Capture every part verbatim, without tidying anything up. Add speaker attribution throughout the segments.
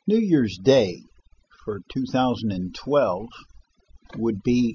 Speaker 1: New Year's Day for two thousand twelve would be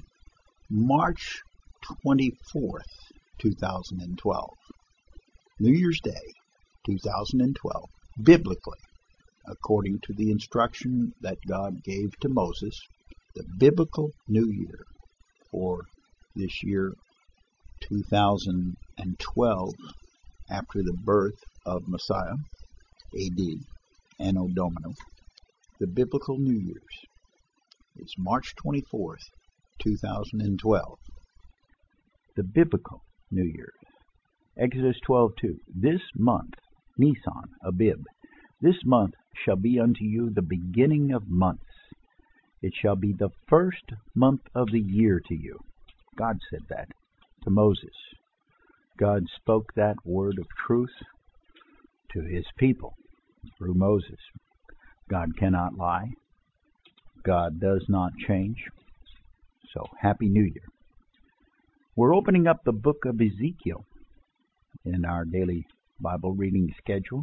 Speaker 1: March twenty-fourth, two thousand twelve. New Year's Day, two thousand twelve, biblically, according to the instruction that God gave to Moses, the biblical New Year for this year, two thousand twelve, after the birth of Messiah, A D, Anno Domini. The biblical New Year's is March twenty-fourth, two thousand twelve.
Speaker 2: The biblical New Year's. Exodus twelve two. This month, Nisan, Abib, this month shall be unto you the beginning of months. It shall be the first month of the year to you. God said that to Moses. God spoke that word of truth to his people through Moses. God cannot lie. God does not change. So, Happy New Year. We're opening up the book of Ezekiel in our daily Bible reading schedule.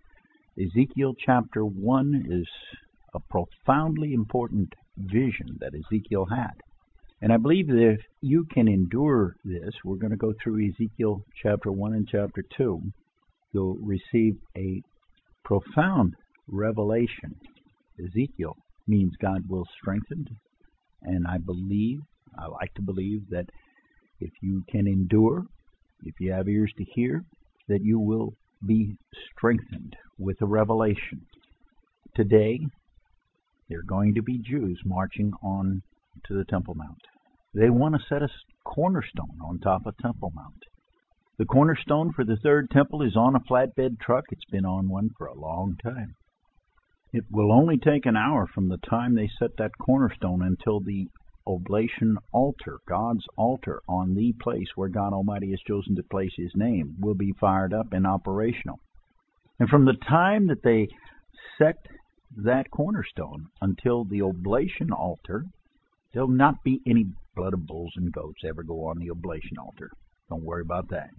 Speaker 2: Ezekiel chapter one is a profoundly important vision that Ezekiel had. And I believe that if you can endure this, we're going to go through Ezekiel chapter one and chapter two. You'll receive a profound revelation. Ezekiel means God will strengthen. And I believe, I like to believe that if you can endure, if you have ears to hear, that you will be strengthened with a revelation. Today, there are going to be Jews marching on to the Temple Mount. They want to set a cornerstone on top of Temple Mount. The cornerstone for the third temple is on a flatbed truck. It's been on one for a long time. It will only take an hour from the time they set that cornerstone until the oblation altar, God's altar on the place where God Almighty has chosen to place His name, will be fired up and operational. And from the time that they set that cornerstone until the oblation altar, there'll not be any blood of bulls and goats ever go on the oblation altar. Don't worry about that.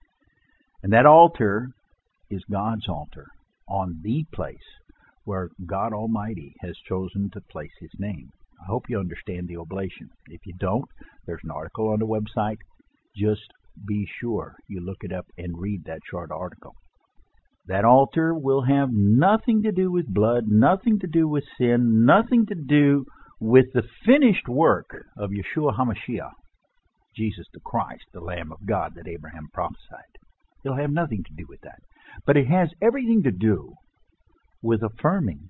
Speaker 2: And that altar is God's altar on the place where God Almighty has chosen to place His name. I hope you understand the oblation. If you don't, there's an article on the website. Just be sure you look it up and read that short article. That altar will have nothing to do with blood, nothing to do with sin, nothing to do with the finished work of Yeshua HaMashiach, Jesus the Christ, the Lamb of God that Abraham prophesied. It'll have nothing to do with that. But it has everything to do with affirming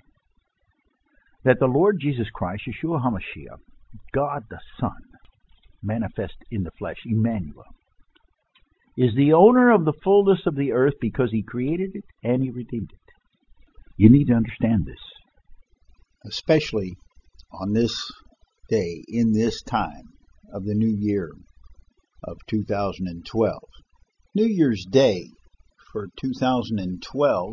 Speaker 2: that the Lord Jesus Christ, Yeshua HaMashiach, God the Son, manifest in the flesh, Emmanuel, is the owner of the fullness of the earth because He created it and He redeemed it. You need to understand this.
Speaker 1: Especially on this day, in this time of the new year of two thousand twelve. New Year's Day for two thousand twelve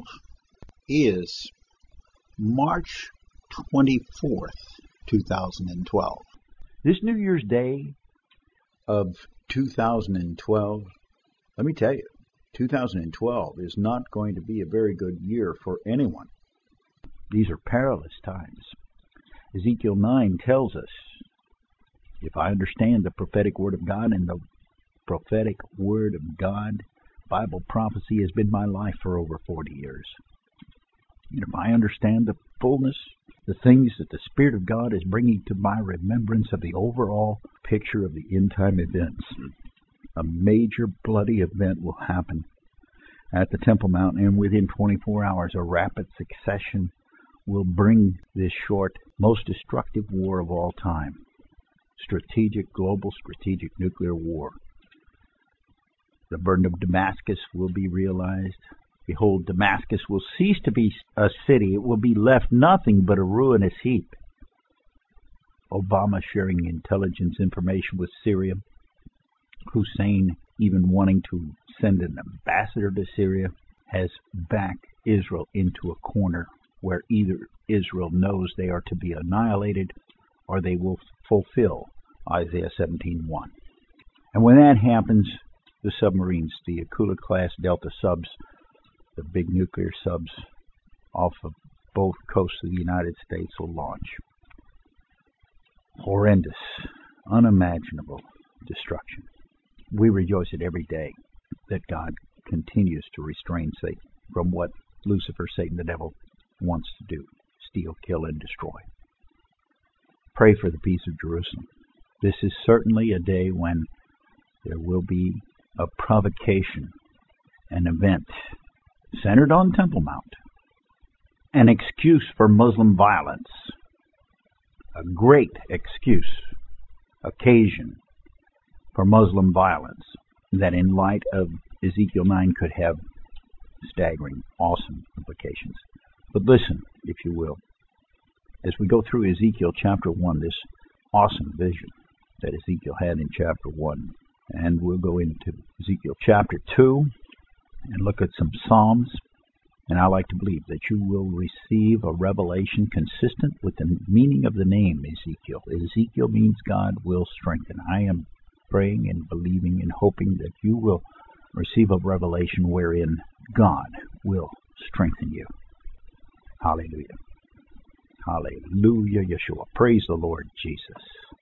Speaker 1: is March twenty-fourth, two thousand twelve.
Speaker 2: This New Year's Day
Speaker 1: of two thousand twelve, let me tell you, two thousand twelve is not going to be a very good year for anyone.
Speaker 2: These are perilous times. Ezekiel nine tells us, if I understand the prophetic word of God, and the prophetic word of God, Bible prophecy has been my life for over forty years. And if I understand the fullness, the things that the Spirit of God is bringing to my remembrance of the overall picture of the end-time events, a major bloody event will happen at the Temple Mount, and within twenty-four hours, a rapid succession will bring this short, most destructive war of all time. Strategic, global strategic nuclear war. The burden of Damascus will be realized. Behold, Damascus will cease to be a city. It will be left nothing but a ruinous heap. Obama sharing intelligence information with Syria. Hussein even wanting to send an ambassador to Syria has backed Israel into a corner where either Israel knows they are to be annihilated or they will fulfill Isaiah seventeen one. And when that happens, the submarines, the Akula-class Delta subs, the big nuclear subs off of both coasts of the United States will launch. Horrendous, unimaginable destruction. We rejoice it every day that God continues to restrain Satan from what Lucifer, Satan, the devil, wants to do: steal, kill, and destroy. Pray for the peace of Jerusalem. This is certainly a day when there will be a provocation, an event centered on Temple Mount, an excuse for Muslim violence, a great excuse, occasion for Muslim violence that in light of Ezekiel nine could have staggering, awesome implications. But listen, if you will, as we go through Ezekiel chapter one, this awesome vision that Ezekiel had in chapter one, and we'll go into Ezekiel chapter two and look at some Psalms, and I like to believe that you will receive a revelation consistent with the meaning of the name Ezekiel. Ezekiel means God will strengthen. I am praying and believing and hoping that you will receive a revelation wherein God will strengthen you. Hallelujah. Hallelujah, Yeshua. Praise the Lord Jesus.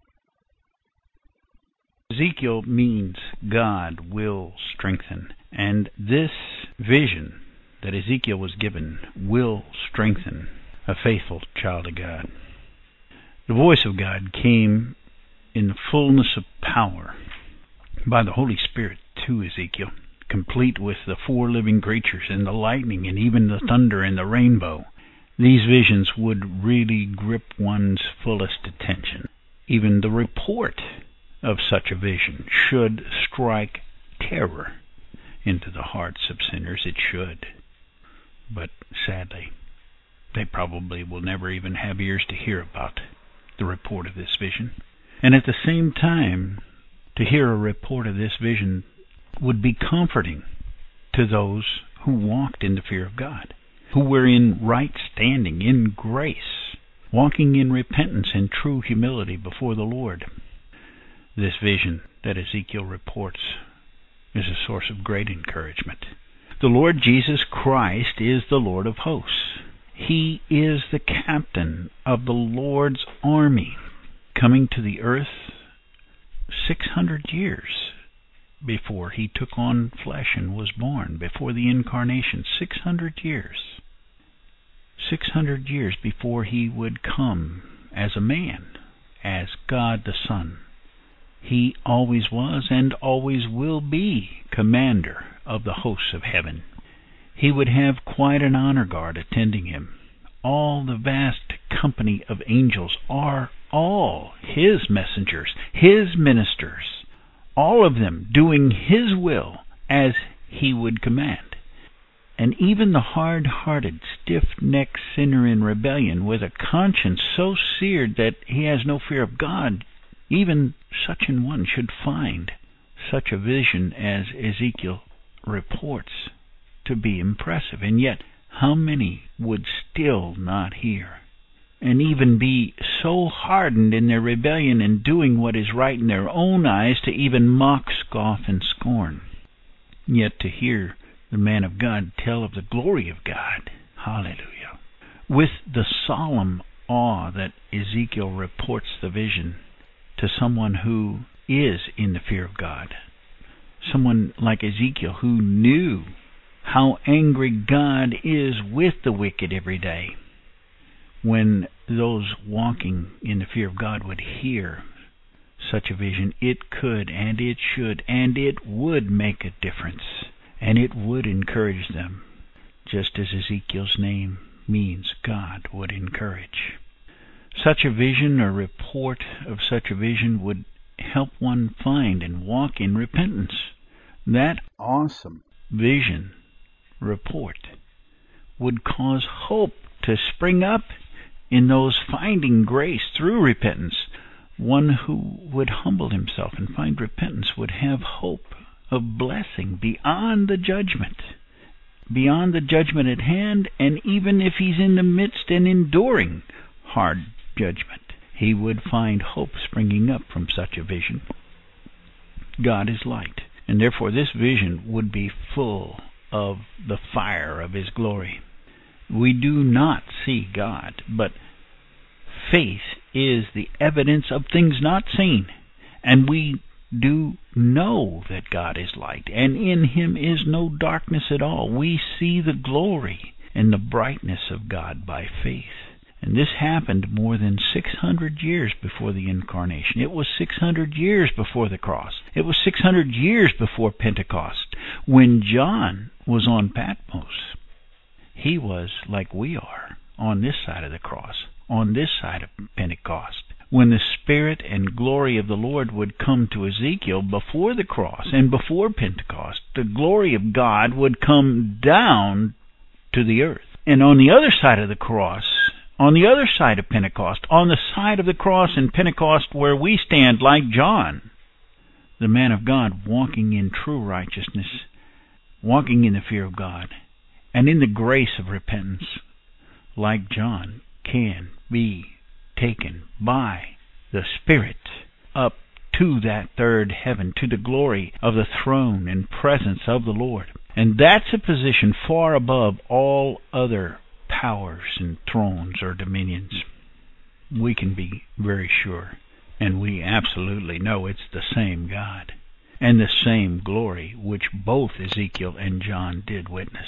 Speaker 3: Ezekiel means God will strengthen. And this vision that Ezekiel was given will strengthen a faithful child of God. The voice of God came in the fullness of power by the Holy Spirit to Ezekiel, complete with the four living creatures and the lightning and even the thunder and the rainbow. These visions would really grip one's fullest attention. Even the report of such a vision should strike terror into the hearts of sinners. It should. But sadly, they probably will never even have ears to hear about the report of this vision. And at the same time, to hear a report of this vision would be comforting to those who walked in the fear of God, who were in right standing, in grace, walking in repentance and true humility before the Lord. This vision that Ezekiel reports is a source of great encouragement. The Lord Jesus Christ is the Lord of hosts. He is the captain of the Lord's army, coming to the earth six hundred years before he took on flesh and was born, before the incarnation. Six hundred years. Six hundred years before he would come as a man, as God the Son. He always was and always will be commander of the hosts of heaven. He would have quite an honor guard attending him. All the vast company of angels are all his messengers, his ministers, all of them doing his will as he would command. And even the hard-hearted, stiff-necked sinner in rebellion, with a conscience so seared that he has no fear of God, even such an one should find such a vision as Ezekiel reports to be impressive. And yet, how many would still not hear, and even be so hardened in their rebellion and doing what is right in their own eyes to even mock, scoff, and scorn? Yet to hear the man of God tell of the glory of God, hallelujah, with the solemn awe that Ezekiel reports the vision to someone who is in the fear of God, someone like Ezekiel who knew how angry God is with the wicked every day. When those walking in the fear of God would hear such a vision, it could and it should and it would make a difference, and it would encourage them, just as Ezekiel's name means God would encourage. Such a vision or report of such a vision would help one find and walk in repentance. That
Speaker 1: awesome
Speaker 3: vision report would cause hope to spring up in those finding grace through repentance. One who would humble himself and find repentance would have hope of blessing beyond the judgment, beyond the judgment at hand, and even if he's in the midst and enduring hard judgment, he would find hope springing up from such a vision. God is light, and therefore this vision would be full of the fire of his glory. We do not see God, but faith is the evidence of things not seen, and we do know that God is light, and in him is no darkness at all. We see the glory and the brightness of God by faith. And this happened more than six hundred years before the Incarnation. It was six hundred years before the cross. It was six hundred years before Pentecost. When John was on Patmos, he was like we are, on this side of the cross, on this side of Pentecost. When the Spirit and glory of the Lord would come to Ezekiel before the cross and before Pentecost, the glory of God would come down to the earth. And on the other side of the cross, on the other side of Pentecost, on the side of the cross in Pentecost where we stand like John, the man of God, walking in true righteousness, walking in the fear of God, and in the grace of repentance, like John, can be taken by the Spirit up to that third heaven, to the glory of the throne and presence of the Lord. And that's a position far above all other powers and thrones or dominions. We can be very sure, and we absolutely know it's the same God and the same glory which both Ezekiel and John did witness.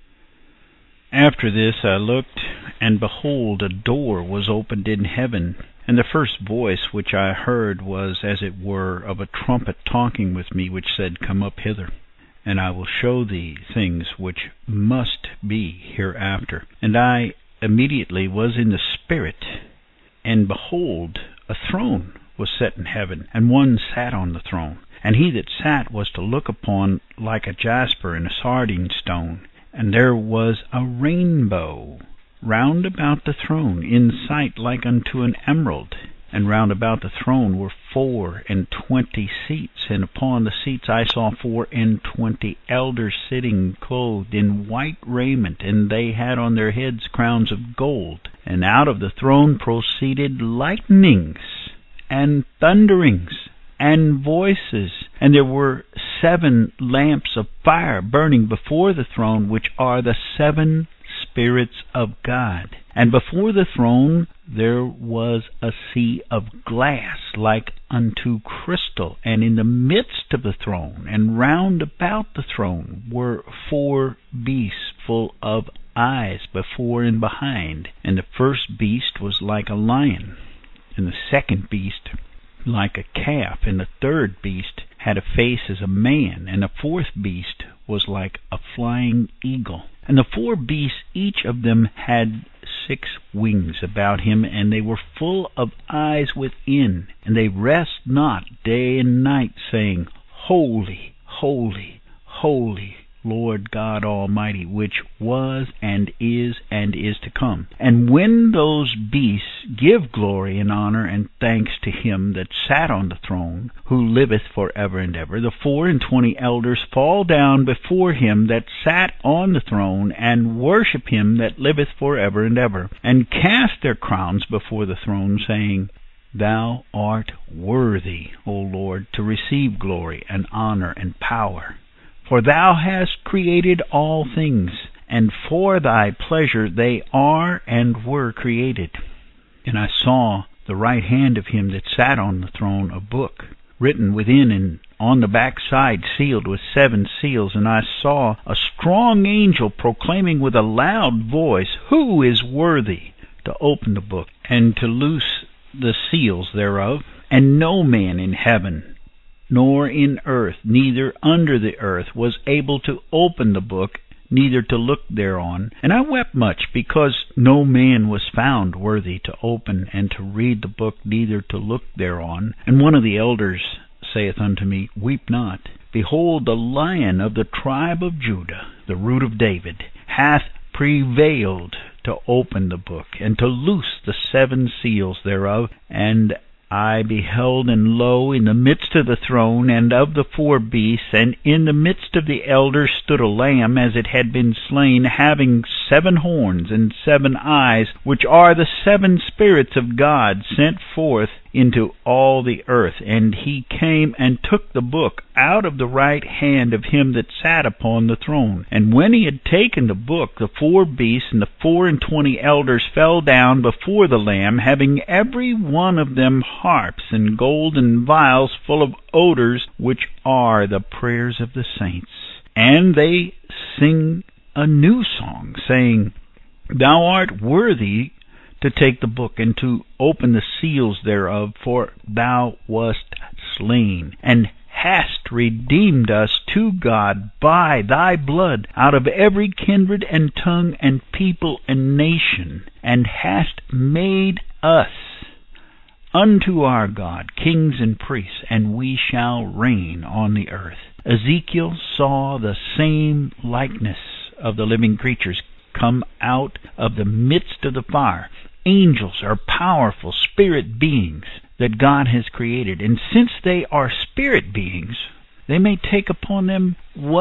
Speaker 3: After this I looked, and behold, a door was opened in heaven, and the first voice which I heard was as it were of a trumpet talking with me, which said, Come up hither, and I will show thee things which must be hereafter. And I immediately was in the Spirit, and behold, a throne was set in heaven, and one sat on the throne. And he that sat was to look upon like a jasper and a sardine stone. And there was a rainbow round about the throne, in sight like unto an emerald. And round about the throne were four and twenty seats, and upon the seats I saw four and twenty elders sitting, clothed in white raiment, and they had on their heads crowns of gold. And out of the throne proceeded lightnings, and thunderings, and voices, and there were seven lamps of fire burning before the throne, which are the seven spirits of God. And before the throne there was a sea of glass like unto crystal, and in the midst of the throne and round about the throne were four beasts full of eyes before and behind. And the first beast was like a lion, and the second beast like a calf, and the third beast had a face as a man, and the fourth beast was like a flying eagle. And the four beasts, each of them had six wings about him, and they were full of eyes within, and they rest not day and night, saying, Holy, holy, holy, Lord God Almighty, which was and is and is to come. And when those beasts give glory and honor and thanks to him that sat on the throne, who liveth for ever and ever, the four and twenty elders fall down before him that sat on the throne, and worship him that liveth for ever and ever, and cast their crowns before the throne, saying, Thou art worthy, O Lord, to receive glory and honor and power. For thou hast created all things, and for thy pleasure they are and were created. And I saw the right hand of him that sat on the throne a book, written within and on the back side, sealed with seven seals. And I saw a strong angel proclaiming with a loud voice, Who is worthy to open the book, and to loose the seals thereof? And no man in heaven, nor in earth, neither under the earth, was able to open the book, neither to look thereon. And I wept much, because no man was found worthy to open and to read the book, neither to look thereon. And one of the elders saith unto me, Weep not. Behold, the Lion of the tribe of Judah, the root of David, hath prevailed to open the book, and to loose the seven seals thereof. And I beheld, and lo, in the midst of the throne and of the four beasts, and in the midst of the elders, stood a lamb as it had been slain, having seven horns and seven eyes, which are the seven spirits of God sent forth into all the earth. And he came and took the book out of the right hand of him that sat upon the throne. And when he had taken the book, the four beasts and the four and twenty elders fell down before the Lamb, having every one of them harps and golden vials full of odors, which are the prayers of the saints. And they sing a new song, saying, Thou art worthy to take the book and to open the seals thereof, for thou wast slain, and hast redeemed us to God by thy blood out of every kindred and tongue and people and nation, and hast made us unto our God kings and priests, and we shall reign on the earth. Ezekiel saw the same likeness of the living creatures come out of the midst of the fire. Angels are powerful spirit beings that God has created, and since they are spirit beings, they may take upon them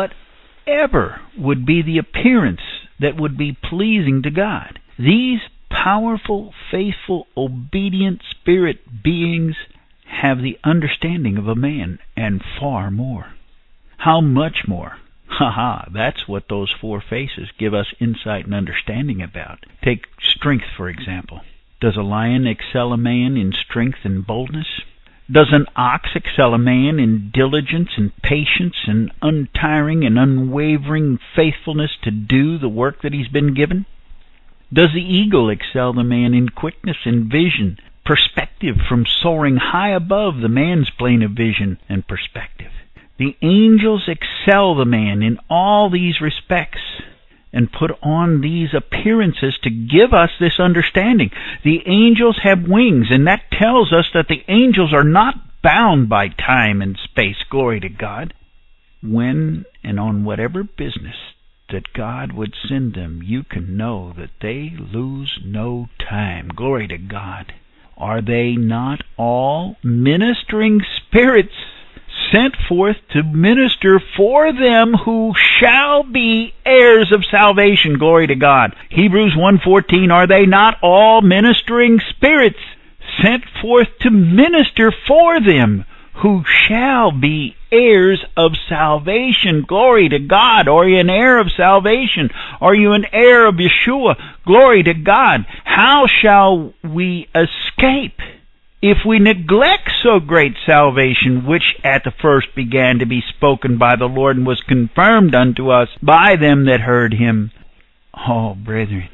Speaker 3: whatever would be the appearance that would be pleasing to God. These powerful, faithful, obedient spirit beings have the understanding of a man, and far more. How much more? Ha ha, that's what those four faces give us insight and understanding about. Take strength, for example. Does a lion excel a man in strength and boldness? Does an ox excel a man in diligence and patience and untiring and unwavering faithfulness to do the work that he's been given? Does the eagle excel the man in quickness and vision, perspective from soaring high above the man's plane of vision and perspective? The angels excel the man in all these respects and put on these appearances to give us this understanding. The angels have wings, and that tells us that the angels are not bound by time and space. Glory to God. When and on whatever business that God would send them, you can know that they lose no time. Glory to God. Are they not all ministering spirits sent forth to minister for them who shall be heirs of salvation? Glory to God. Hebrews one fourteen, are they not all ministering spirits sent forth to minister for them who shall be heirs of salvation? Glory to God. Are you an heir of salvation? Are you an heir of Yeshua? Glory to God. How shall we escape if we neglect so great salvation, which at the first began to be spoken by the Lord and was confirmed unto us by them that heard him? Oh, brethren,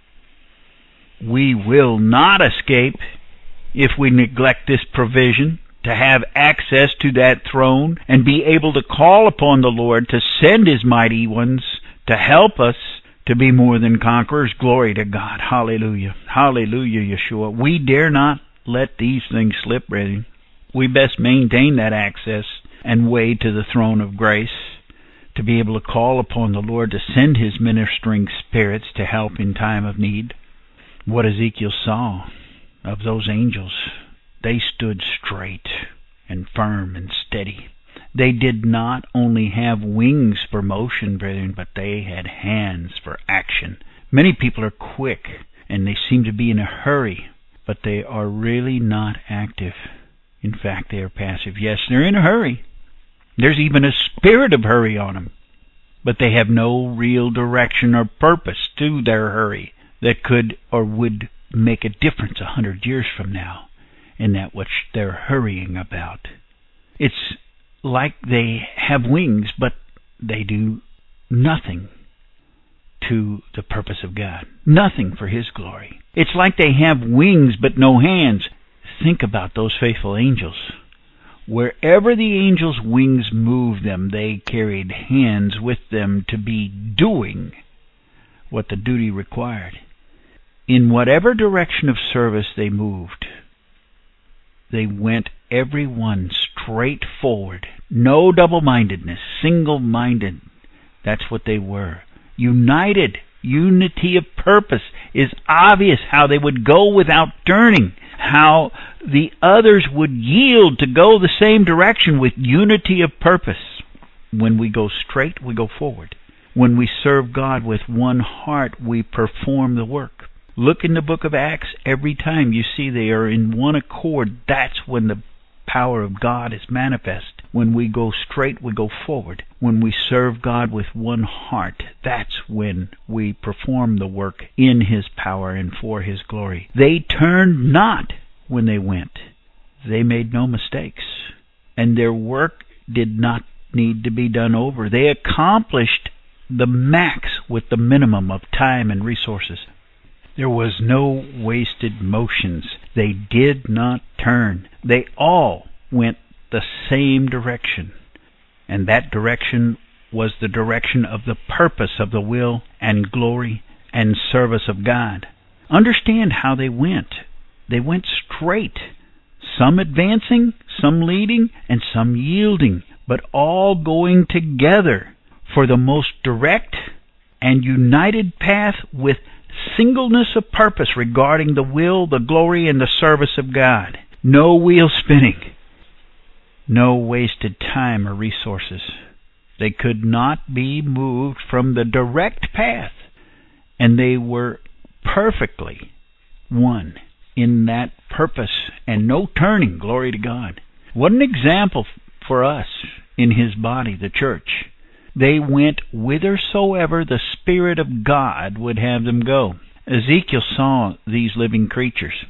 Speaker 3: we will not escape if we neglect this provision to have access to that throne and be able to call upon the Lord to send his mighty ones to help us to be more than conquerors. Glory to God. Hallelujah. Hallelujah, Yeshua. We dare not let these things slip, brethren. We best maintain that access and way to the throne of grace to be able to call upon the Lord to send his ministering spirits to help in time of need. What Ezekiel saw of those angels, they stood straight and firm and steady. They did not only have wings for motion, brethren, but they had hands for action. Many people are quick and they seem to be in a hurry, but they are really not active. In fact, they are passive. Yes, they're in a hurry. There's even a spirit of hurry on them, but they have no real direction or purpose to their hurry that could or would make a difference a hundred years from now in that which they're hurrying about. It's like they have wings, but they do nothing to the purpose of God. Nothing for his glory. It's like they have wings but no hands. Think about those faithful angels. Wherever the angels' wings moved them, they carried hands with them to be doing what the duty required. In whatever direction of service they moved, they went every one straight forward. No double-mindedness, single-minded. That's what they were. United. Unity of purpose is obvious. How they would go without turning. How the others would yield to go the same direction with unity of purpose. When we go straight, we go forward. When we serve God with one heart, we perform the work. Look in the book of Acts. Every time you see they are in one accord, that's when the power of God is manifest. When we go straight, we go forward. When we serve God with one heart, that's when we perform the work in His power and for His glory. They turned not when they went. They made no mistakes, and their work did not need to be done over. They accomplished the max with the minimum of time and resources. There was no wasted motions. They did not turn. They all went the same direction, and that direction was the direction of the purpose of the will and glory and service of God. Understand how they went. They went straight, some advancing, some leading, and some yielding, but all going together for the most direct and united path with singleness of purpose regarding the will, the glory, and the service of God. No wheel spinning. No wasted time or resources. They could not be moved from the direct path, and they were perfectly one in that purpose, and no turning. Glory to God. What an example for us in His body, the church. They went whithersoever the Spirit of God would have them go. Ezekiel saw these living creatures.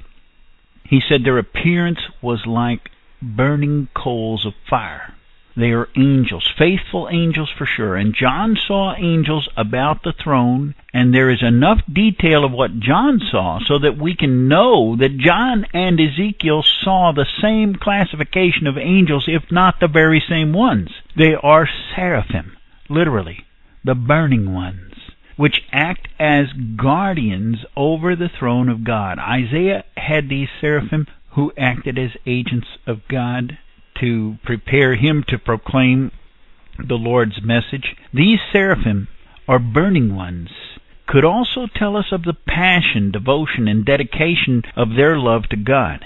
Speaker 3: He said their appearance was like burning coals of fire. They are angels, faithful angels for sure. And John saw angels about the throne, and there is enough detail of what John saw so that we can know that John and Ezekiel saw the same classification of angels, if not the very same ones. They are seraphim, literally, the burning ones, which act as guardians over the throne of God. Isaiah had these seraphim who acted as agents of God to prepare him to proclaim the Lord's message. These seraphim, or burning ones, could also tell us of the passion, devotion, and dedication of their love to God.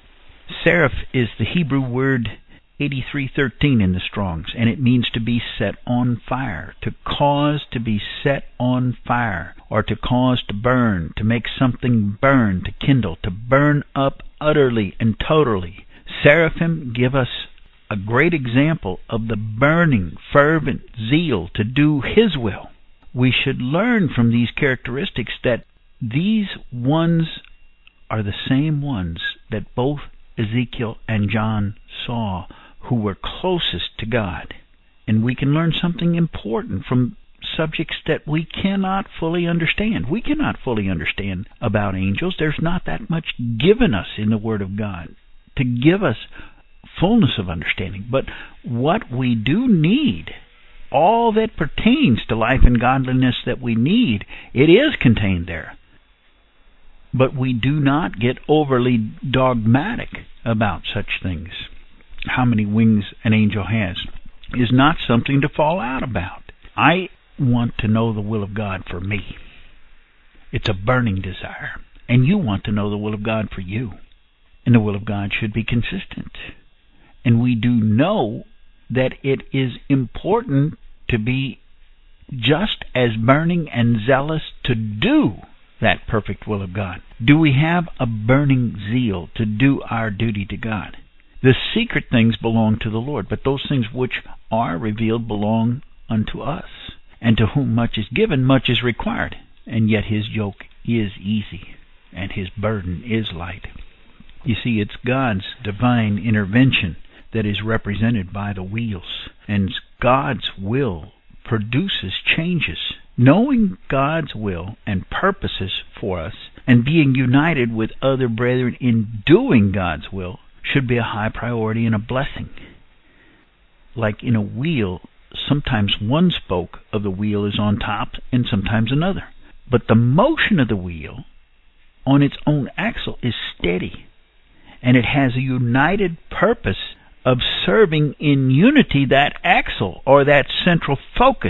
Speaker 3: Seraph is the Hebrew word eighty-three thirteen in the Strong's, and it means to be set on fire, to cause to be set on fire, or to cause to burn, to make something burn, to kindle, to burn up utterly and totally. Seraphim give us a great example of the burning, fervent zeal to do His will. We should learn from these characteristics that these ones are the same ones that both Ezekiel and John saw, who were closest to God. And we can learn something important from subjects that we cannot fully understand. We cannot fully understand about angels. There's not that much given us in the Word of God to give us fullness of understanding. But what we do need, all that pertains to life and godliness that we need, it is contained there. But we do not get overly dogmatic about such things. How many wings an angel has is not something to fall out about. I want to know the will of God for me. It's a burning desire. And you want to know the will of God for you. And the will of God should be consistent. And we do know that it is important to be just as burning and zealous to do that perfect will of God. Do we have a burning zeal to do our duty to God? The secret things belong to the Lord, but those things which are revealed belong unto us. And to whom much is given, much is required. And yet His yoke is easy, and His burden is light. You see, it's God's divine intervention that is represented by the wheels, and God's will produces changes. Knowing God's will and purposes for us, and being united with other brethren in doing God's will, should be a high priority and a blessing. Like in a wheel, sometimes one spoke of the wheel is on top and sometimes another. But the motion of the wheel on its own axle is steady, and it has a united purpose of serving in unity that axle, or that central focus,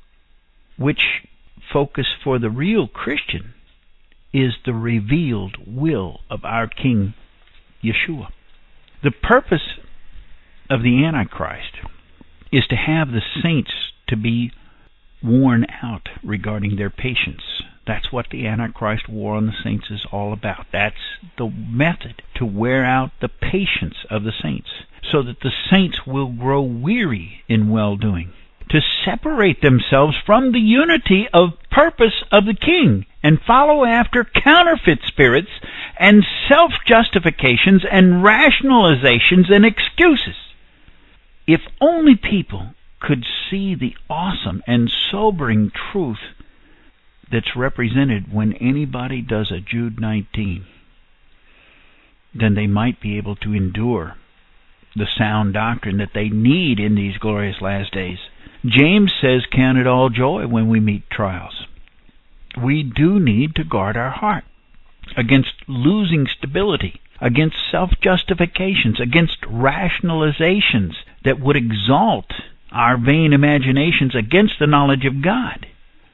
Speaker 3: which focus for the real Christian is the revealed will of our King Yeshua. The purpose of the Antichrist is to have the saints to be worn out regarding their patience, That's what the Antichrist war on the saints is all about. That's the method to wear out the patience of the saints, so that the saints will grow weary in well-doing, to separate themselves from the unity of purpose of the King and follow after counterfeit spirits and self-justifications and rationalizations and excuses. If only people could see the awesome and sobering truth that's represented when anybody does a Jude nineteen, then they might be able to endure the sound doctrine that they need in these glorious last days. James says, count it all joy when we meet trials. We do need to guard our heart against losing stability, against self-justifications, against rationalizations that would exalt our vain imaginations against the knowledge of God.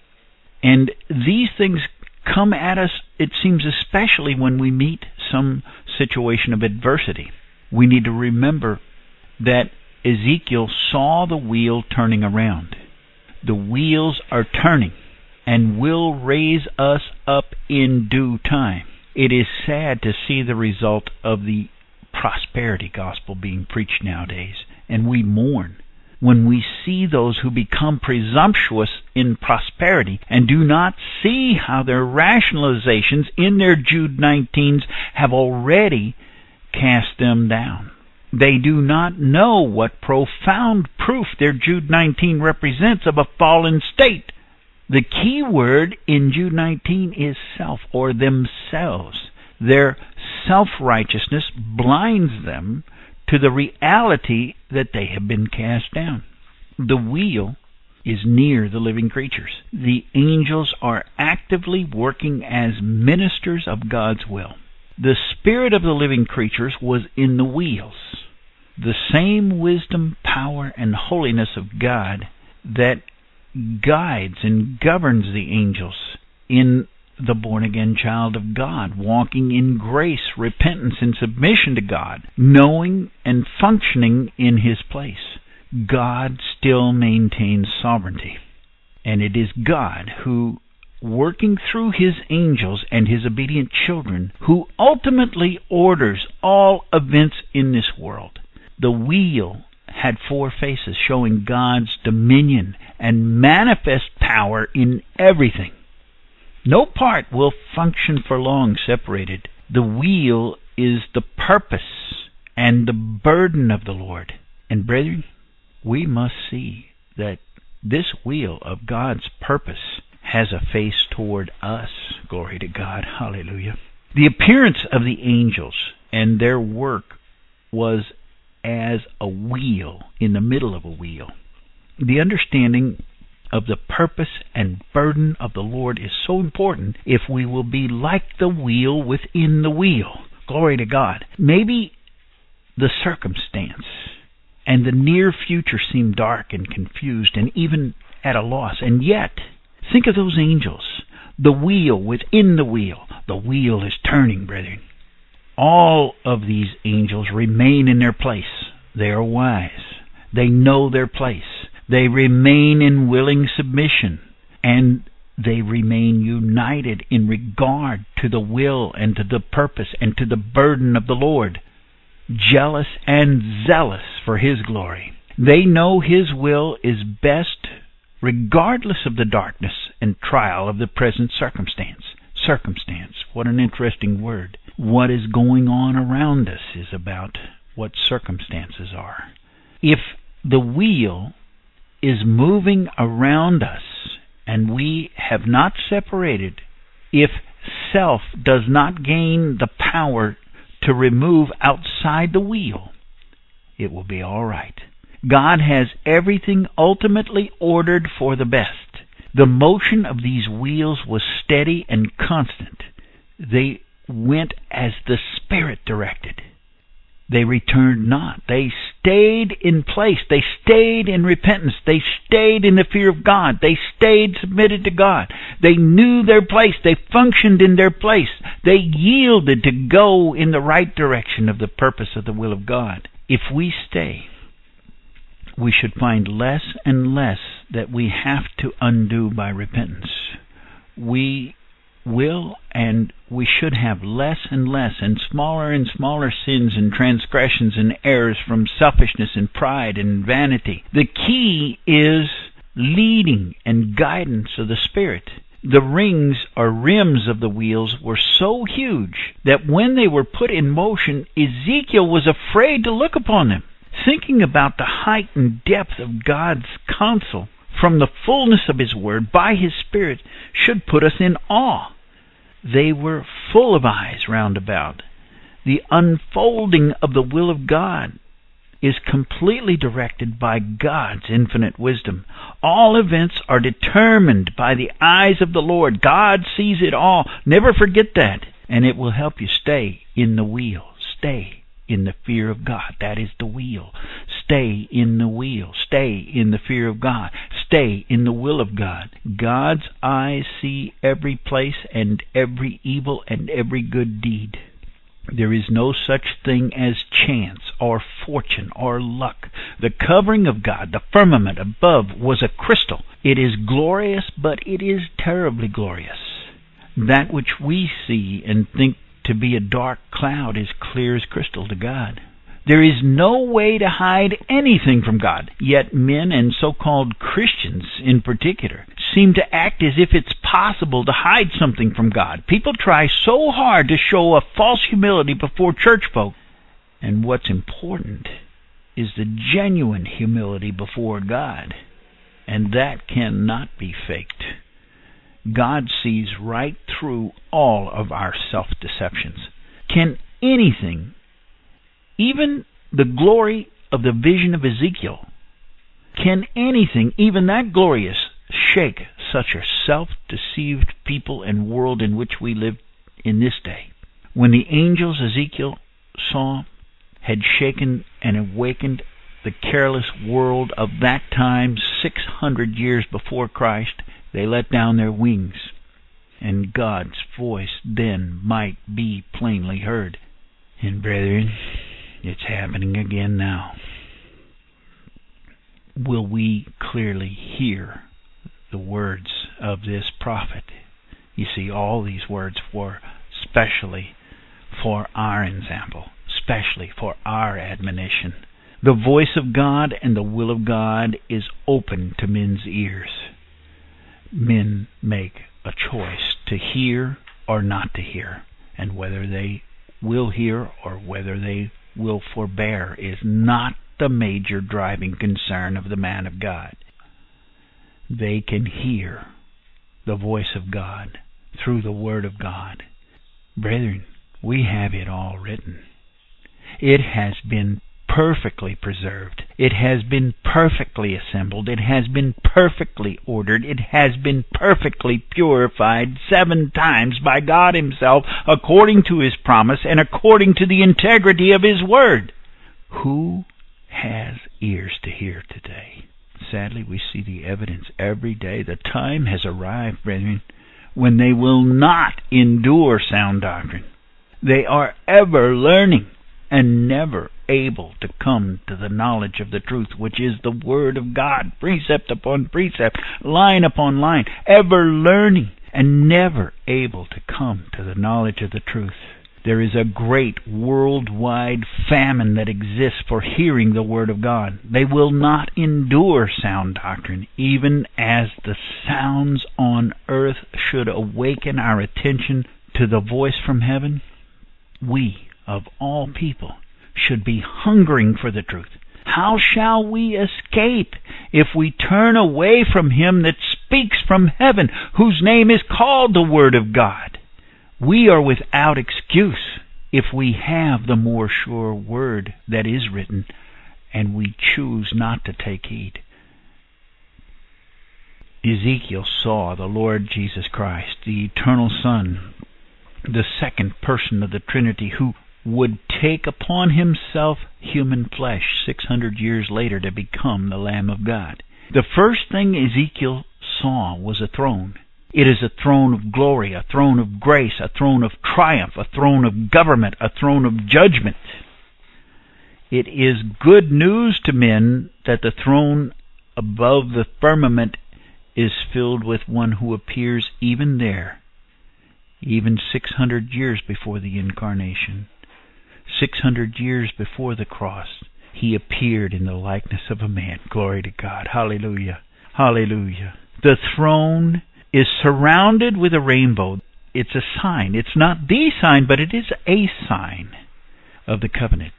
Speaker 3: And these things come at us, it seems, especially when we meet some situation of adversity. We need to remember that Ezekiel saw the wheel turning around. The wheels are turning and will raise us up in due time. It is sad to see the result of the prosperity gospel being preached nowadays, and we mourn when we see those who become presumptuous in prosperity and do not see how their rationalizations in their Jude nineteens have already cast them down. They do not know what profound proof their Jude nineteen represents of a fallen state. The key word in Jude nineteen is self, or themselves. Their self-righteousness blinds them to the reality that they have been cast down. The wheel is near the living creatures. The angels are actively working as ministers of God's will. The spirit of the living creatures was in the wheels. The same wisdom, power, and holiness of God that guides and governs the angels in the born-again child of God, walking in grace, repentance, and submission to God, knowing and functioning in His place. God still maintains sovereignty. And it is God who, working through His angels and His obedient children, who ultimately orders all events in this world. The wheel had four faces, showing God's dominion and manifest power in everything. No part will function for long separated. The wheel is the purpose and the burden of the Lord. And brethren, we must see that this wheel of God's purpose has a face toward us. Glory to God. Hallelujah. The appearance of the angels and their work was as a wheel in the middle of a wheel. The understanding of the purpose and burden of the Lord is so important if we will be like the wheel within the wheel. Glory to God. Maybe the circumstance and the near future seem dark and confused and even at a loss. And yet, think of those angels. The wheel within the wheel. The wheel is turning, brethren. All of these angels remain in their place. They are wise. They know their place. They remain in willing submission, and they remain united in regard to the will and to the purpose and to the burden of the Lord, jealous and zealous for His glory. They know His will is best regardless of the darkness and trial of the present circumstance. Circumstance, what an interesting word. What is going on around us is about what circumstances are. If the wheel is moving around us and we have not separated, if self does not gain the power to remove outside the wheel, it will be all right. God has everything ultimately ordered for the best. The motion of these wheels was steady and constant. They went as the Spirit directed. They returned not. They stayed in place. They stayed in repentance. They stayed in the fear of God. They stayed submitted to God. They knew their place. They functioned in their place. They yielded to go in the right direction of the purpose of the will of God. If we stay, we should find less and less that we have to undo by repentance. We will and we should have less and less and smaller and smaller sins and transgressions and errors from selfishness and pride and vanity. The key is leading and guidance of the Spirit. The rings or rims of the wheels were so huge that when they were put in motion, Ezekiel was afraid to look upon them. Thinking about the height and depth of God's counsel from the fullness of His Word by His Spirit should put us in awe. They were full of eyes round about. The unfolding of the will of God is completely directed by God's infinite wisdom. All events are determined by the eyes of the Lord. God sees it all. Never forget that. And it will help you stay in the wheel. Stay in the fear of God. That is the wheel. Stay in the wheel. Stay in the fear of God. Stay in the will of God. God's eyes see every place and every evil and every good deed. There is no such thing as chance or fortune or luck. The covering of God, the firmament above, was a crystal. It is glorious, but it is terribly glorious. That which we see and think to be a dark cloud is clear as crystal to God. There is no way to hide anything from God. Yet men, and so-called Christians in particular, seem to act as if it's possible to hide something from God. People try so hard to show a false humility before church folk. And what's important is the genuine humility before God. And that cannot be faked. God sees right through all of our self-deceptions. Can anything, even the glory of the vision of Ezekiel, can anything, even that glorious, shake such a self-deceived people and world in which we live in this day? When the angels Ezekiel saw had shaken and awakened the careless world of that time, six hundred years before Christ, they let down their wings, and God's voice then might be plainly heard. And brethren, it's happening again now. Will we clearly hear the words of this prophet? You see, all these words were specially for our example, especially for our admonition. The voice of God and the will of God is open to men's ears. Men make a choice to hear or not to hear, and whether they will hear or whether they will forbear is not the major driving concern of the man of God. They can hear the voice of God through the Word of God. Brethren, we have it all written. It has been perfectly preserved. It has been perfectly assembled. It has been perfectly ordered. It has been perfectly purified seven times by God Himself according to His promise and according to the integrity of His Word. Who has ears to hear today? Sadly, we see the evidence every day. The time has arrived, brethren, when they will not endure sound doctrine. They are ever learning and never able to come to the knowledge of the truth, which is the Word of God, precept upon precept, line upon line, ever learning and never able to come to the knowledge of the truth. There is a great worldwide famine that exists for hearing the Word of God. They will not endure sound doctrine, even as the sounds on earth should awaken our attention to the voice from heaven. We, of all people, should be hungering for the truth. How shall we escape if we turn away from Him that speaks from heaven, whose name is called the Word of God? We are without excuse if we have the more sure word that is written, and we choose not to take heed. Ezekiel saw the Lord Jesus Christ, the eternal Son, the second person of the Trinity, who would take upon Himself human flesh six hundred years later to become the Lamb of God. The first thing Ezekiel saw was a throne. It is a throne of glory, a throne of grace, a throne of triumph, a throne of government, a throne of judgment. It is good news to men that the throne above the firmament is filled with one who appears even there even six hundred years before the incarnation, six hundred years before the cross, he appeared in the likeness of a man. Glory to God. Hallelujah. Hallelujah. The throne is surrounded with a rainbow. It's a sign. It's not the sign, but it is a sign of the covenant.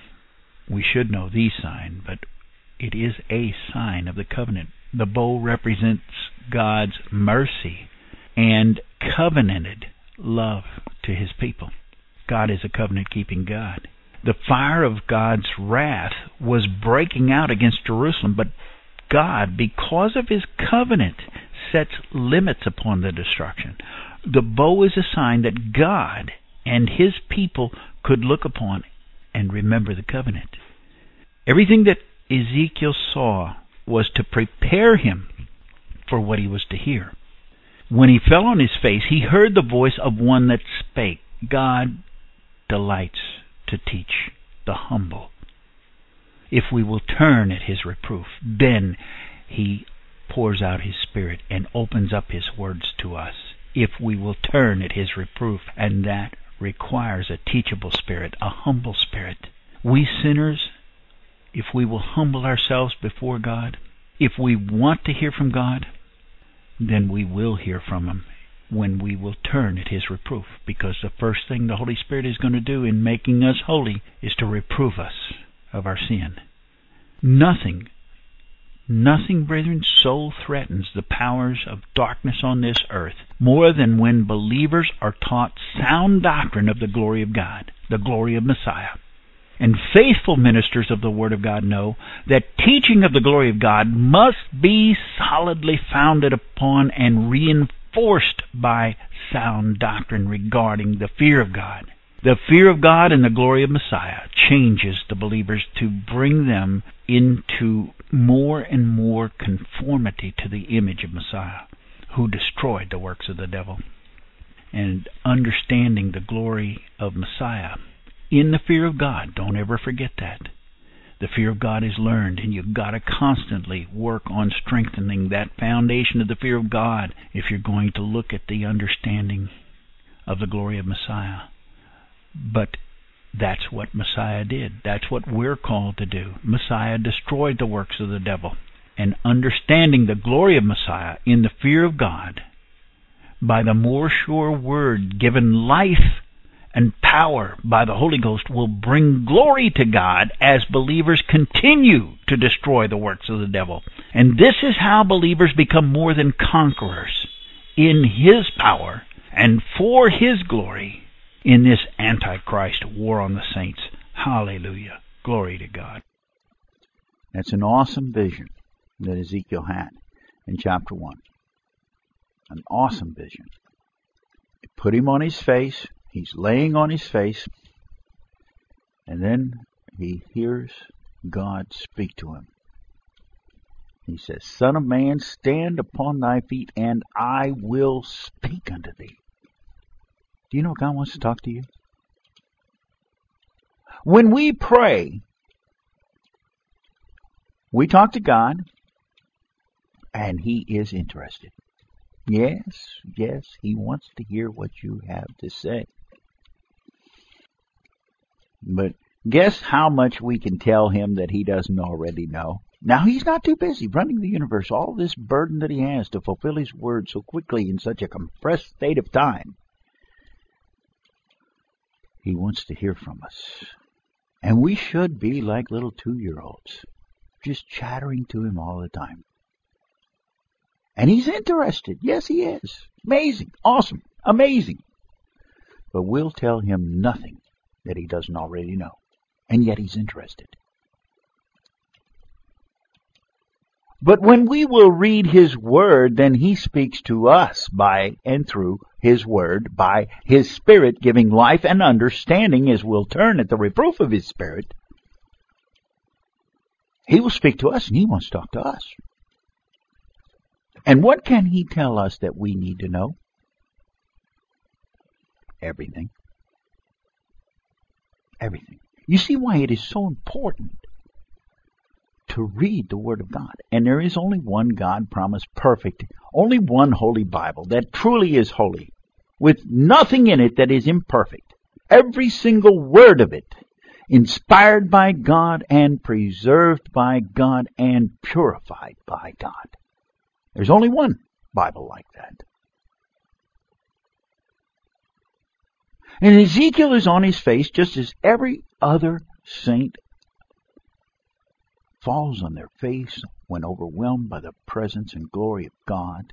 Speaker 3: We should know the sign, but it is a sign of the covenant. The bow represents God's mercy and covenanted love to his people. God is a covenant-keeping God. The fire of God's wrath was breaking out against Jerusalem, but God, because of his covenant, sets limits upon the destruction. The bow is a sign that God and his people could look upon and remember the covenant. Everything that Ezekiel saw was to prepare him for what he was to hear. When he fell on his face, he heard the voice of one that spake. God delights to teach the humble. If we will turn at his reproof, then he pours out his Spirit and opens up his words to us. If we will turn at his reproof, and that requires a teachable spirit, a humble spirit. We sinners, if we will humble ourselves before God, if we want to hear from God, then we will hear from him when we will turn at his reproof, because the first thing the Holy Spirit is going to do in making us holy is to reprove us of our sin. Nothing, nothing, brethren, so threatens the powers of darkness on this earth more than when believers are taught sound doctrine of the glory of God, the glory of Messiah. And faithful ministers of the Word of God know that teaching of the glory of God must be solidly founded upon and reinforced by sound doctrine regarding the fear of God. The fear of God and the glory of Messiah changes the believers to bring them into more and more conformity to the image of Messiah, who destroyed the works of the devil. And understanding the glory of Messiah in the fear of God, don't ever forget that. The fear of God is learned, and you've got to constantly work on strengthening that foundation of the fear of God if you're going to look at the understanding of the glory of Messiah. But that's what Messiah did. That's what we're called to do. Messiah destroyed the works of the devil. And understanding the glory of Messiah in the fear of God, by the more sure word given life and power by the Holy Ghost, will bring glory to God as believers continue to destroy the works of the devil. And this is how believers become more than conquerors in his power and for his glory in this Antichrist war on the saints. Hallelujah. Glory to God.
Speaker 2: That's an awesome vision that Ezekiel had in chapter one. An awesome vision. It put him on his face. He's laying on his face. And then he hears God speak to him. He says, Son of man, stand upon thy feet, and I will speak unto thee. Do you know God wants to talk to you? When we pray, we talk to God, and he is interested. Yes, yes, he wants to hear what you have to say. But guess how much we can tell him that he doesn't already know? Now, he's not too busy running the universe, all this burden that he has to fulfill his word so quickly in such a compressed state of time. He wants to hear from us. And we should be like little two-year-olds, just chattering to him all the time. And he's interested. Yes, he is. Amazing. Awesome. Amazing. But we'll tell him nothing that he doesn't already know. And yet he's interested. But when we will read his word, then he speaks to us by and through his word, by his Spirit giving life and understanding as we'll turn at the reproof of his Spirit. He will speak to us, and he wants to talk to us. And what can he tell us that we need to know? Everything. Everything. You see why it is so important to read the Word of God. And there is only one God promised perfect, only one Holy Bible that truly is holy. with nothing in it that is imperfect. Every single word of it, inspired by God and preserved by God and purified by God. There's only one Bible like that. And Ezekiel is on his face just as every other saint falls on their face when overwhelmed by the presence and glory of God.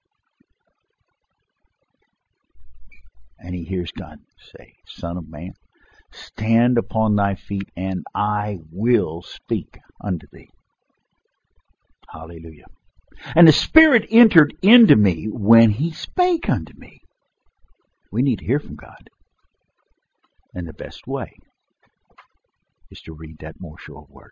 Speaker 2: And he hears God say, Son of man, stand upon thy feet, and I will speak unto thee. Hallelujah. And the Spirit entered into me when he spake unto me. We need to hear from God. And the best way is to read that more sure word.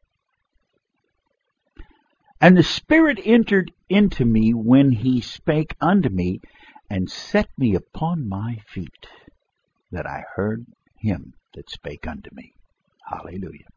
Speaker 2: And the Spirit entered into me when he spake unto me, and set me upon my feet, that I heard him that spake unto me. Hallelujah.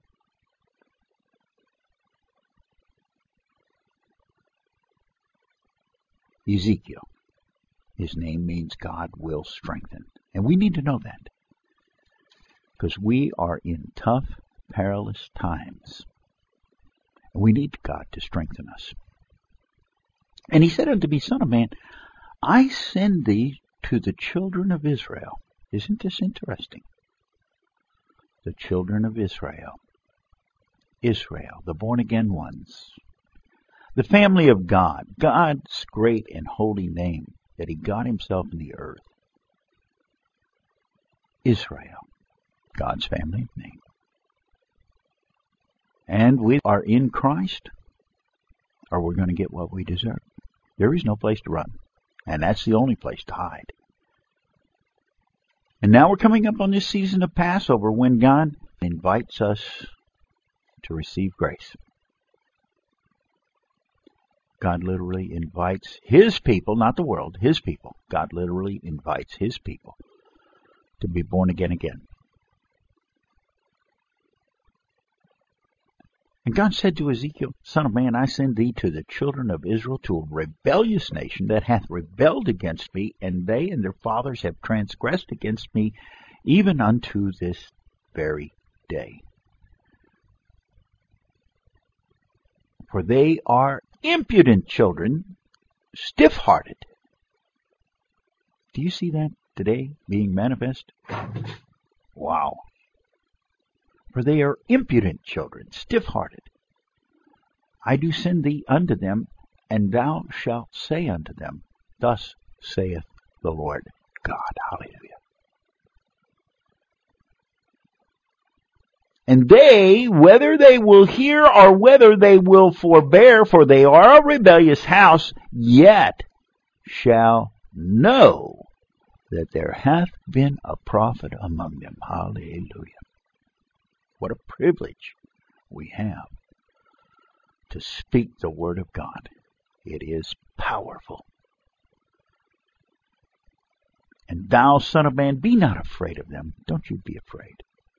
Speaker 2: Ezekiel. His name means God will strengthen. And we need to know that. Because we are in tough, perilous times. And we need God to strengthen us. And he said unto me, Son of man, I send thee to the children of Israel. Isn't this interesting? The children of Israel. Israel, the born-again ones. The family of God. God's great and holy name that he got himself in the earth. Israel. God's family name. And we are in Christ, or we're going to get what we deserve. There is no place to run. And that's the only place to hide. And now we're coming up on this season of Passover when God invites us to receive grace. God literally invites his people, not the world, his people. God literally invites his people to be born again again. And God said to Ezekiel, Son of man, I send thee to the children of Israel, to a rebellious nation that hath rebelled against me, and they and their fathers have transgressed against me, even unto this very day. For they are impudent children, stiff-hearted. Do you see that today being manifest? Wow. For they are impudent children, stiff-hearted. I do send thee unto them, and thou shalt say unto them, Thus saith the Lord God. Hallelujah. And they, whether they will hear or whether they will forbear, for they are a rebellious house, yet shall know that there hath been a prophet among them. Hallelujah. What a privilege we have to speak the word of God. It is powerful. And thou, son of man, be not afraid of them. Don't you be afraid.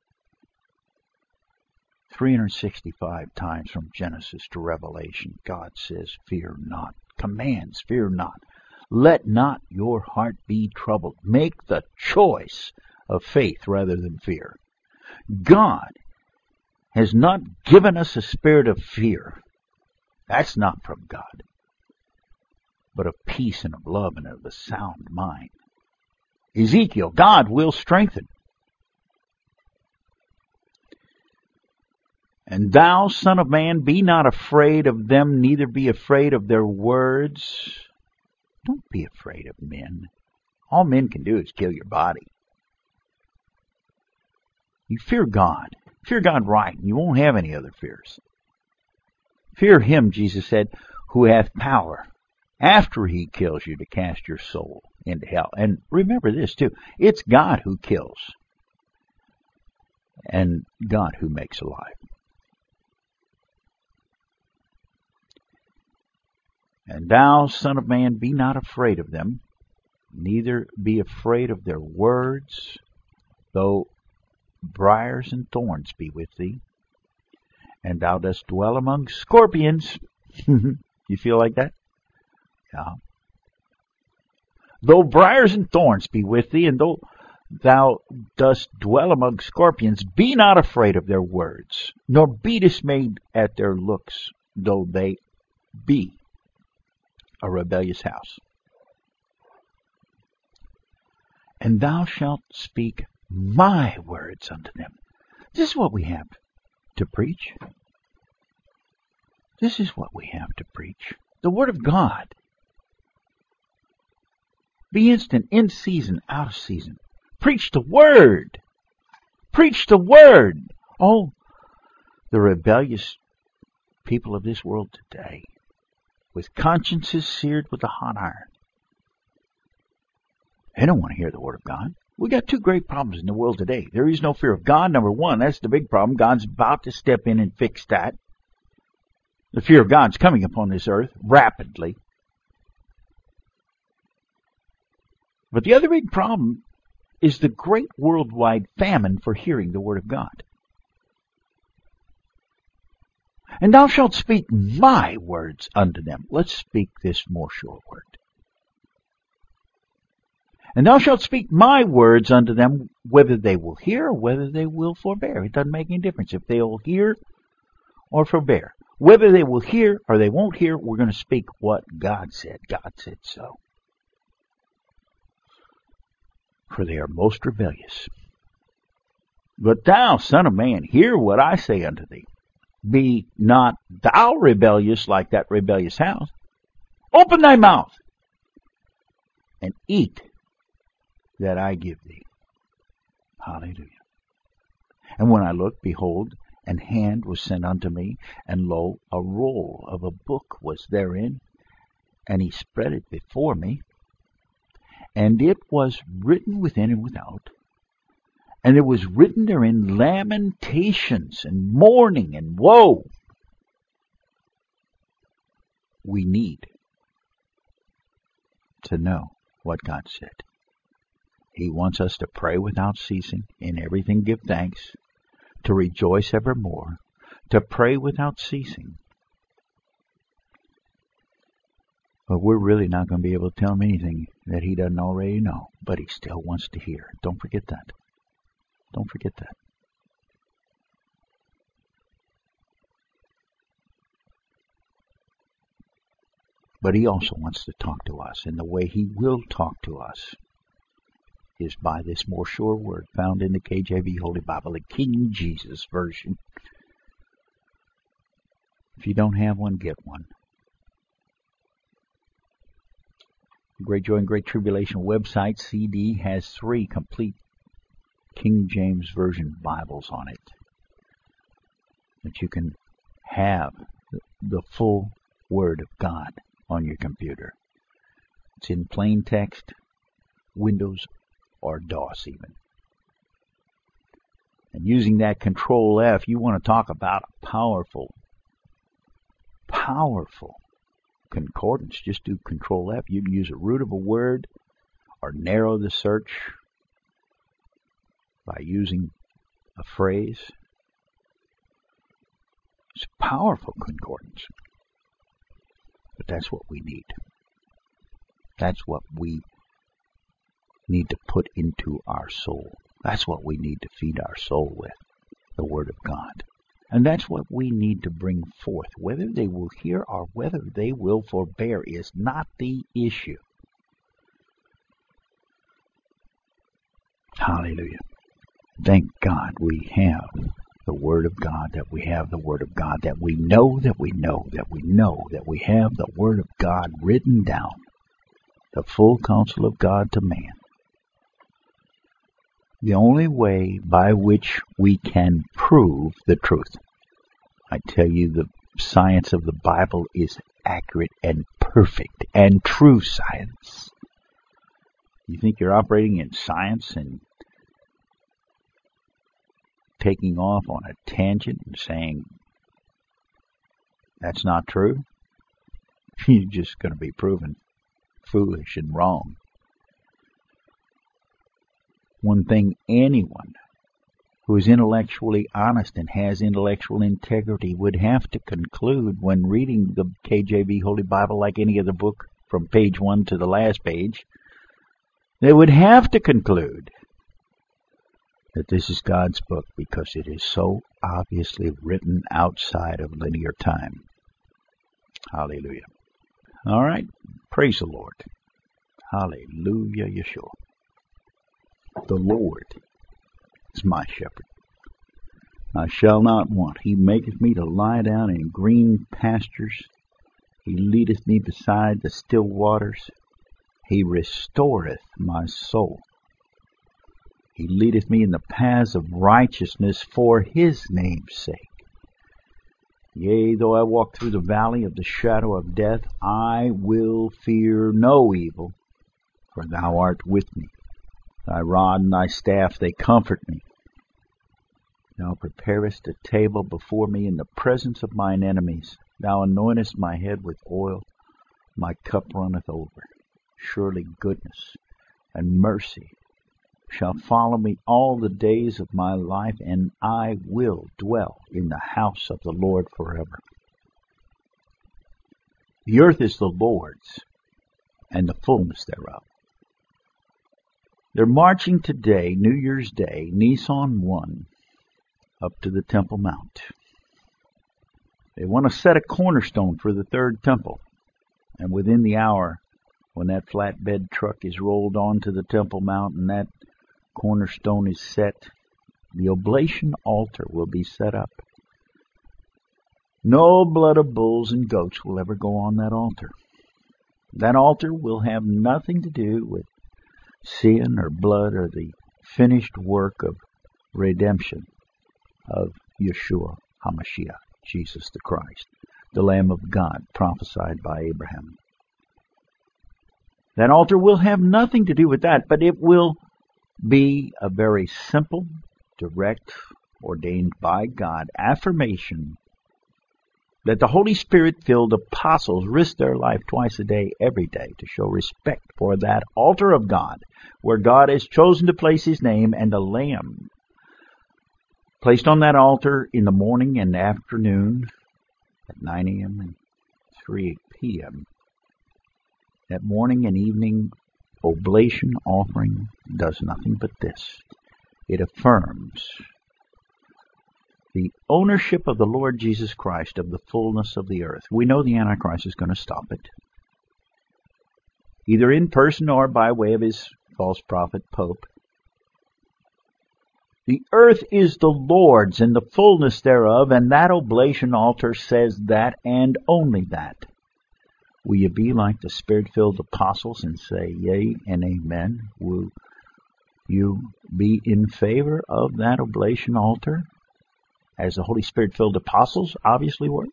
Speaker 2: three hundred sixty-five times from Genesis to Revelation, God says, fear not. Commands, fear not. Let not your heart be troubled. Make the choice of faith rather than fear. God has not given us a spirit of fear. That's not from God. But of peace and of love and of a sound mind. Ezekiel, God will strengthen. And thou, son of man, be not afraid of them, neither be afraid of their words. Don't be afraid of men. All men can do is kill your body. You fear God. Fear God right, and you won't have any other fears. Fear him, Jesus said, who hath power, after he kills you, to cast your soul into hell. And remember this, too. It's God who kills, and God who makes alive. And thou, son of man, be not afraid of them, neither be afraid of their words, though briars and thorns be with thee, and thou dost dwell among scorpions. You feel like that? Yeah. Though briars and thorns be with thee, and though thou dost dwell among scorpions, be not afraid of their words, nor be dismayed at their looks, though they be a rebellious house. And thou shalt speak my words unto them. This is what we have to preach. This is what we have to preach. The Word of God. Be instant, in season, out of season. Preach the Word. Preach the Word. Oh, the rebellious people of this world today, with consciences seared with a hot iron. They don't want to hear the Word of God. We got two great problems in the world today. There is no fear of God, number one. That's the big problem. God's about to step in and fix that. The fear of God's coming upon this earth rapidly. But the other big problem is the great worldwide famine for hearing the Word of God. And thou shalt speak my words unto them. Let's speak this more sure word. And thou shalt speak my words unto them, whether they will hear or whether they will forbear. It doesn't make any difference if they will hear or forbear. Whether they will hear or they won't hear, we're going to speak what God said. God said so. For they are most rebellious. But thou, son of man, hear what I say unto thee. Be not thou rebellious like that rebellious house. Open thy mouth and eat that I give thee. Hallelujah. And when I looked, behold, an hand was sent unto me, and lo, a roll of a book was therein, and he spread it before me, and it was written within and without, and it was written therein lamentations and mourning and woe. We need to know what God said. He wants us to pray without ceasing, in everything give thanks, to rejoice evermore, to pray without ceasing. But we're really not going to be able to tell him anything that he doesn't already know, but he still wants to hear. Don't forget that. Don't forget that. But he also wants to talk to us, and the way he will talk to us is by this more sure word found in the K J V Holy Bible, the King Jesus Version. If you don't have one, get one. Great Joy and Great Tribulation website C D has three complete King James Version Bibles on it that you can have the full Word of God on your computer. It's in plain text, Windows or DOS even. And using that Control F, you want to talk about a powerful, powerful concordance. Just do Control F. You can use a root of a word or narrow the search by using a phrase. It's a powerful concordance. But that's what we need. That's what we need to put into our soul. That's what we need to feed our soul with, the Word of God. And that's what we need to bring forth. Whether they will hear or whether they will forbear is not the issue. Hallelujah. Thank God we have the Word of God, that we have the Word of God, that we know, that we know, that we know, that we have the Word of God written down, the full counsel of God to man. The only way by which we can prove the truth. I tell you, the science of the Bible is accurate and perfect and true science. You think you're operating in science and taking off on a tangent and saying that's not true? You're just going to be proven foolish and wrong. One thing anyone who is intellectually honest and has intellectual integrity would have to conclude when reading the K J V Holy Bible, like any other book from page one to the last page, they would have to conclude that this is God's book because it is so obviously written outside of linear time. Hallelujah. All right. Praise the Lord. Hallelujah, Yeshua. The Lord is my shepherd. I shall not want. He maketh me to lie down in green pastures. He leadeth me beside the still waters. He restoreth my soul. He leadeth me in the paths of righteousness for his name's sake. Yea, though I walk through the valley of the shadow of death, I will fear no evil, for thou art with me. Thy rod and thy staff, they comfort me. Thou preparest a table before me in the presence of mine enemies. Thou anointest my head with oil. My cup runneth over. Surely goodness and mercy shall follow me all the days of my life, and I will dwell in the house of the Lord forever. The earth is the Lord's, and the fullness thereof. They're marching today, New Year's Day, Nisan one, up to the Temple Mount. They want to set a cornerstone for the third temple, and within the hour, when that flatbed truck is rolled onto the Temple Mount and that cornerstone is set, the oblation altar will be set up. No blood of bulls and goats will ever go on that altar. That altar will have nothing to do with sin or blood or the finished work of redemption of Yeshua HaMashiach, Jesus the Christ, the Lamb of God prophesied by Abraham. That altar will have nothing to do with that, but it will be a very simple, direct, ordained by God affirmation that the Holy Spirit-filled apostles risk their life twice a day, every day, to show respect for that altar of God, where God has chosen to place his name, and the Lamb placed on that altar in the morning and afternoon at nine a.m. and three p.m. That morning and evening oblation offering does nothing but this. It affirms the ownership of the Lord Jesus Christ of the fullness of the earth. We know the Antichrist is going to stop it, either in person or by way of his false prophet, Pope. The earth is the Lord's and the fullness thereof, and that oblation altar says that and only that. Will you be like the Spirit-filled apostles and say yea and amen? Will you be in favor of that oblation altar, as the Holy Spirit-filled apostles obviously were?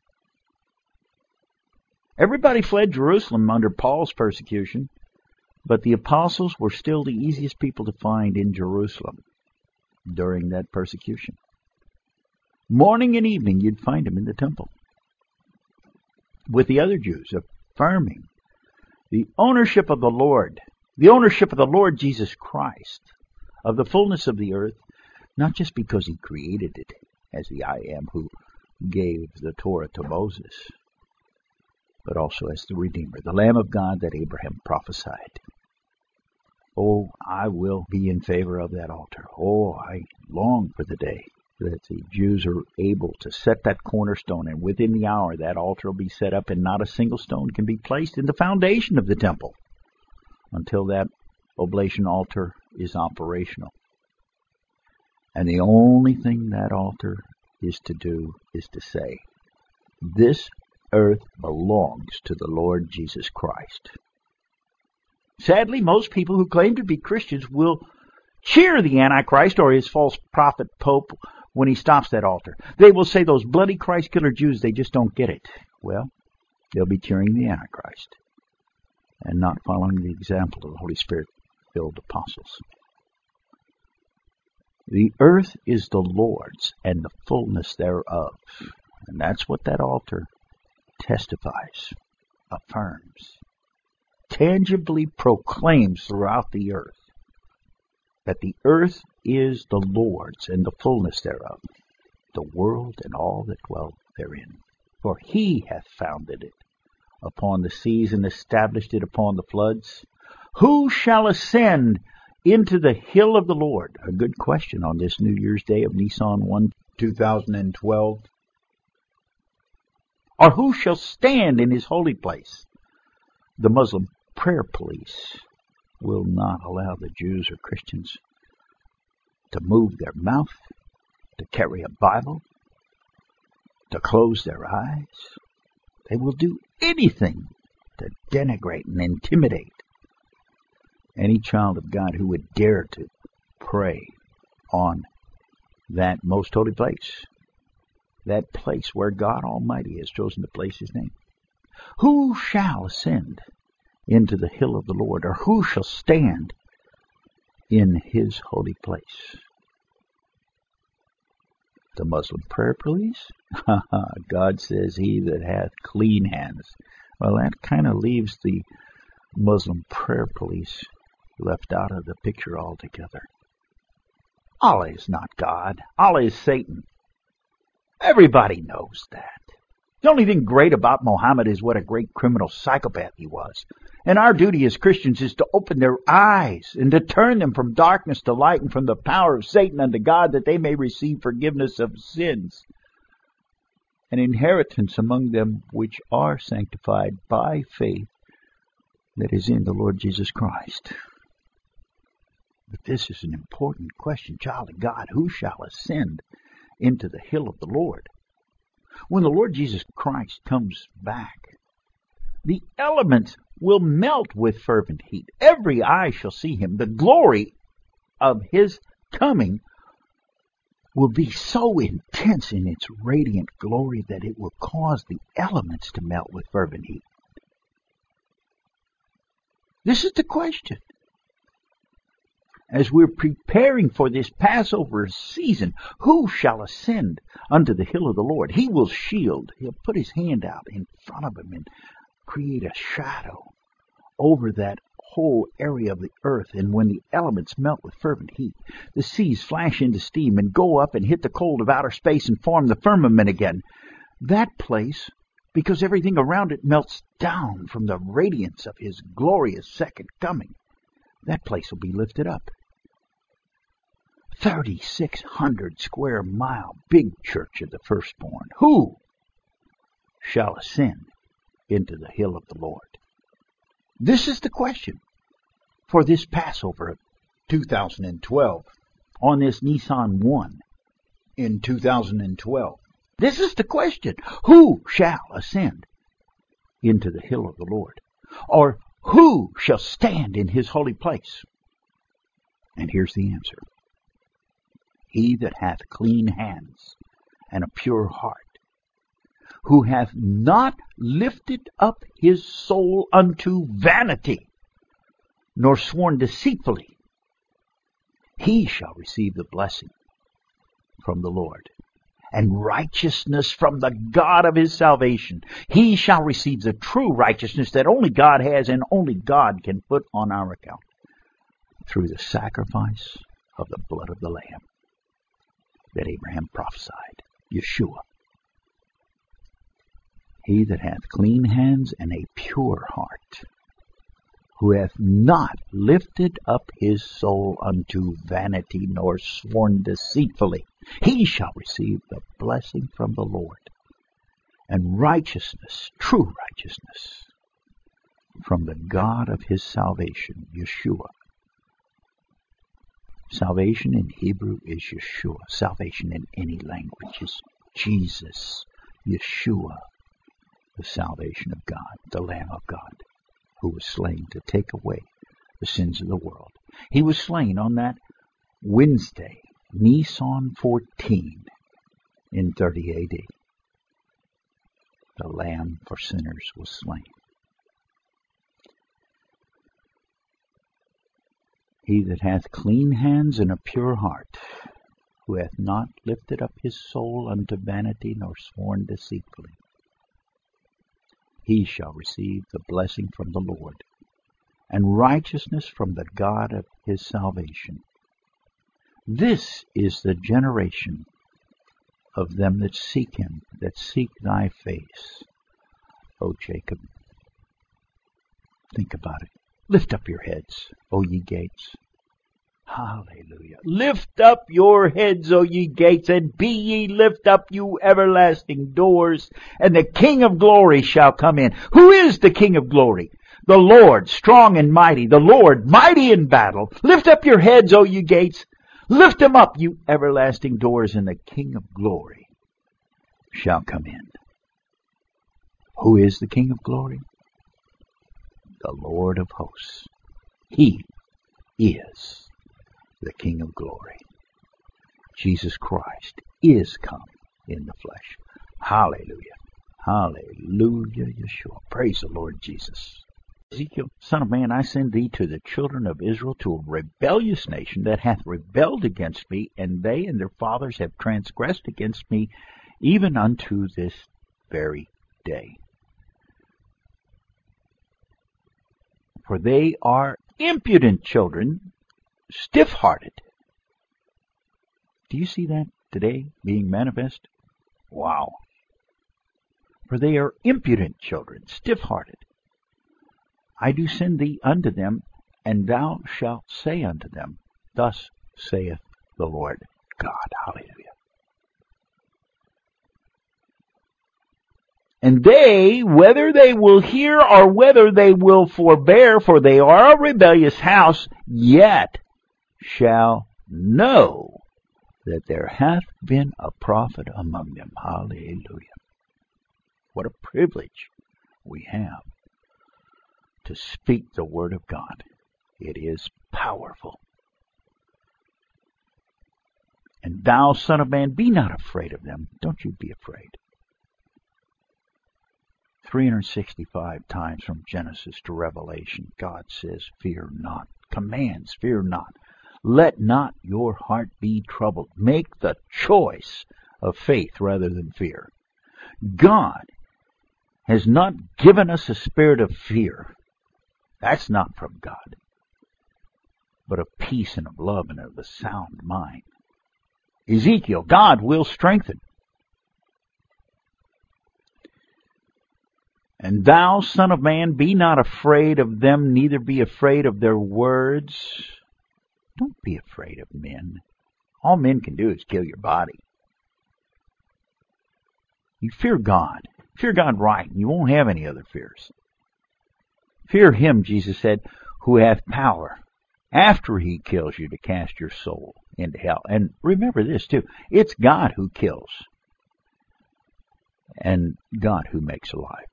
Speaker 2: Everybody fled Jerusalem under Paul's persecution, but the apostles were still the easiest people to find in Jerusalem during that persecution. Morning and evening you'd find them in the temple with the other Jews, affirming the ownership of the Lord, the ownership of the Lord Jesus Christ, of the fullness of the earth, not just because he created it, as the I Am who gave the Torah to Moses, but also as the Redeemer, the Lamb of God that Abraham prophesied. Oh, I will be in favor of that altar. Oh, I long for the day that the Jews are able to set that cornerstone, and within the hour that altar will be set up, and not a single stone can be placed in the foundation of the temple until that oblation altar is operational. And the only thing that altar is to do is to say, this earth belongs to the Lord Jesus Christ. Sadly, most people who claim to be Christians will cheer the Antichrist or his false prophet Pope when he stops that altar. They will say, those bloody Christ-killer Jews, they just don't get it. Well, they'll be cheering the Antichrist and not following the example of the Holy Spirit-filled apostles. The earth is the Lord's and the fullness thereof. And that's what that altar testifies, affirms, tangibly proclaims throughout the earth, that the earth is the Lord's and the fullness thereof, the world and all that dwell therein. For he hath founded it upon the seas and established it upon the floods. Who shall ascend into the hill of the Lord? A good question on this New Year's Day of Nisan one, two thousand twelve. Or who shall stand in his holy place? The Muslim prayer police will not allow the Jews or Christians to move their mouth, to carry a Bible, to close their eyes. They will do anything to denigrate and intimidate any child of God who would dare to pray on that most holy place, that place where God Almighty has chosen to place his name. Who shall ascend into the hill of the Lord, or who shall stand in his holy place? The Muslim prayer police? God says, he that hath clean hands. Well, that kind of leaves the Muslim prayer police left out of the picture altogether. Allah is not God. Allah is Satan. Everybody knows that. The only thing great about Muhammad is what a great criminal psychopath he was. And our duty as Christians is to open their eyes and to turn them from darkness to light and from the power of Satan unto God, that they may receive forgiveness of sins, an inheritance among them which are sanctified by faith that is in the Lord Jesus Christ. But this is an important question, child of God. Who shall ascend into the hill of the Lord? When the Lord Jesus Christ comes back, the elements will melt with fervent heat. Every eye shall see him. The glory of his coming will be so intense in its radiant glory that it will cause the elements to melt with fervent heat. This is the question. As we're preparing for this Passover season, who shall ascend unto the hill of the Lord? He will shield. He'll put his hand out in front of him and create a shadow over that whole area of the earth. And when the elements melt with fervent heat, the seas flash into steam and go up and hit the cold of outer space and form the firmament again. That place, because everything around it melts down from the radiance of his glorious second coming, that place will be lifted up. thirty-six hundred square mile big church of the firstborn. Who shall ascend into the hill of the Lord? This is the question for this Passover of two thousand twelve, on this Nisan one in two thousand twelve. This is the question. Who shall ascend into the hill of the Lord? Or who shall stand in his holy place? And here's the answer. He that hath clean hands and a pure heart, who hath not lifted up his soul unto vanity, nor sworn deceitfully, he shall receive the blessing from the Lord, and righteousness from the God of his salvation. He shall receive the true righteousness that only God has and only God can put on our account, through the sacrifice of the blood of the Lamb that Abraham prophesied, Yeshua. He that hath clean hands and a pure heart, who hath not lifted up his soul unto vanity, nor sworn deceitfully, he shall receive the blessing from the Lord, and righteousness, true righteousness, from the God of his salvation, Yeshua. Salvation in Hebrew is Yeshua. Salvation in any language is Jesus, Yeshua, the salvation of God, the Lamb of God, who was slain to take away the sins of the world. He was slain on that Wednesday, Nisan fourteen, in thirty A D. The Lamb for sinners was slain. He that hath clean hands and a pure heart, who hath not lifted up his soul unto vanity, nor sworn deceitfully, he shall receive the blessing from the Lord, and righteousness from the God of his salvation. This is the generation of them that seek him, that seek thy face, O Jacob. Think about it. Lift up your heads, O ye gates. Hallelujah. Lift up your heads, O ye gates, and be ye lift up, you everlasting doors, and the King of glory shall come in. Who is the King of glory? The Lord, strong and mighty, the Lord, mighty in battle. Lift up your heads, O ye gates. Lift them up, you everlasting doors, and the King of glory shall come in. Who is the King of glory? The Lord of hosts. He is the King of glory. Jesus Christ is come in the flesh. Hallelujah. Hallelujah, Yeshua. Praise the Lord Jesus. Ezekiel, Son of man, I send thee to the children of Israel, to a rebellious nation that hath rebelled against me, and they and their fathers have transgressed against me, even unto this very day. For they are impudent children, stiff-hearted. Do you see that today being manifest? Wow. For they are impudent children, stiff-hearted. I do send thee unto them, and thou shalt say unto them, Thus saith the Lord God. Hallelujah. And they, whether they will hear or whether they will forbear, for they are a rebellious house, yet shall know that there hath been a prophet among them. Hallelujah. What a privilege we have to speak the word of God. It is powerful. And thou, Son of man, be not afraid of them. Don't you be afraid. three hundred sixty-five times from Genesis to Revelation, God says, fear not. Commands, fear not. Let not your heart be troubled. Make the choice of faith rather than fear. God has not given us a spirit of fear. That's not from God. But of peace and of love and of a sound mind. Ezekiel, God will strengthen. And thou, Son of man, be not afraid of them, neither be afraid of their words. Don't be afraid of men. All men can do is kill your body. You fear God. Fear God right, and you won't have any other fears. Fear him, Jesus said, who hath power, after he kills you, to cast your soul into hell. And remember this, too. It's God who kills, and God who makes alive.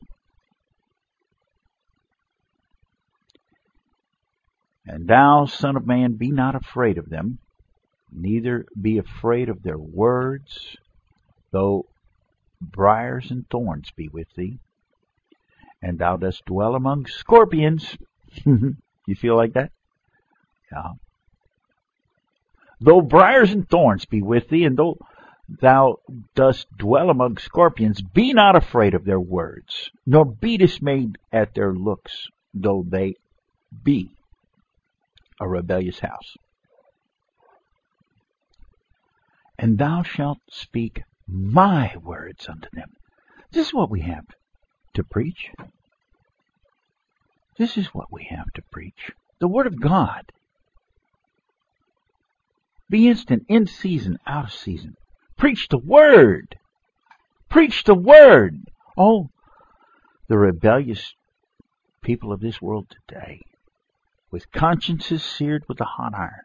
Speaker 2: And thou, Son of man, be not afraid of them, neither be afraid of their words, though briars and thorns be with thee, and thou dost dwell among scorpions. You feel like that? Yeah. Though briars and thorns be with thee, and though thou dost dwell among scorpions, be not afraid of their words, nor be dismayed at their looks, though they be a rebellious house. And thou shalt speak my words unto them. This is what we have to preach. This is what we have to preach. The Word of God. Be instant, in season, out of season. Preach the Word. Preach the Word. Oh, the rebellious people of this world today, with consciences seared with a hot iron.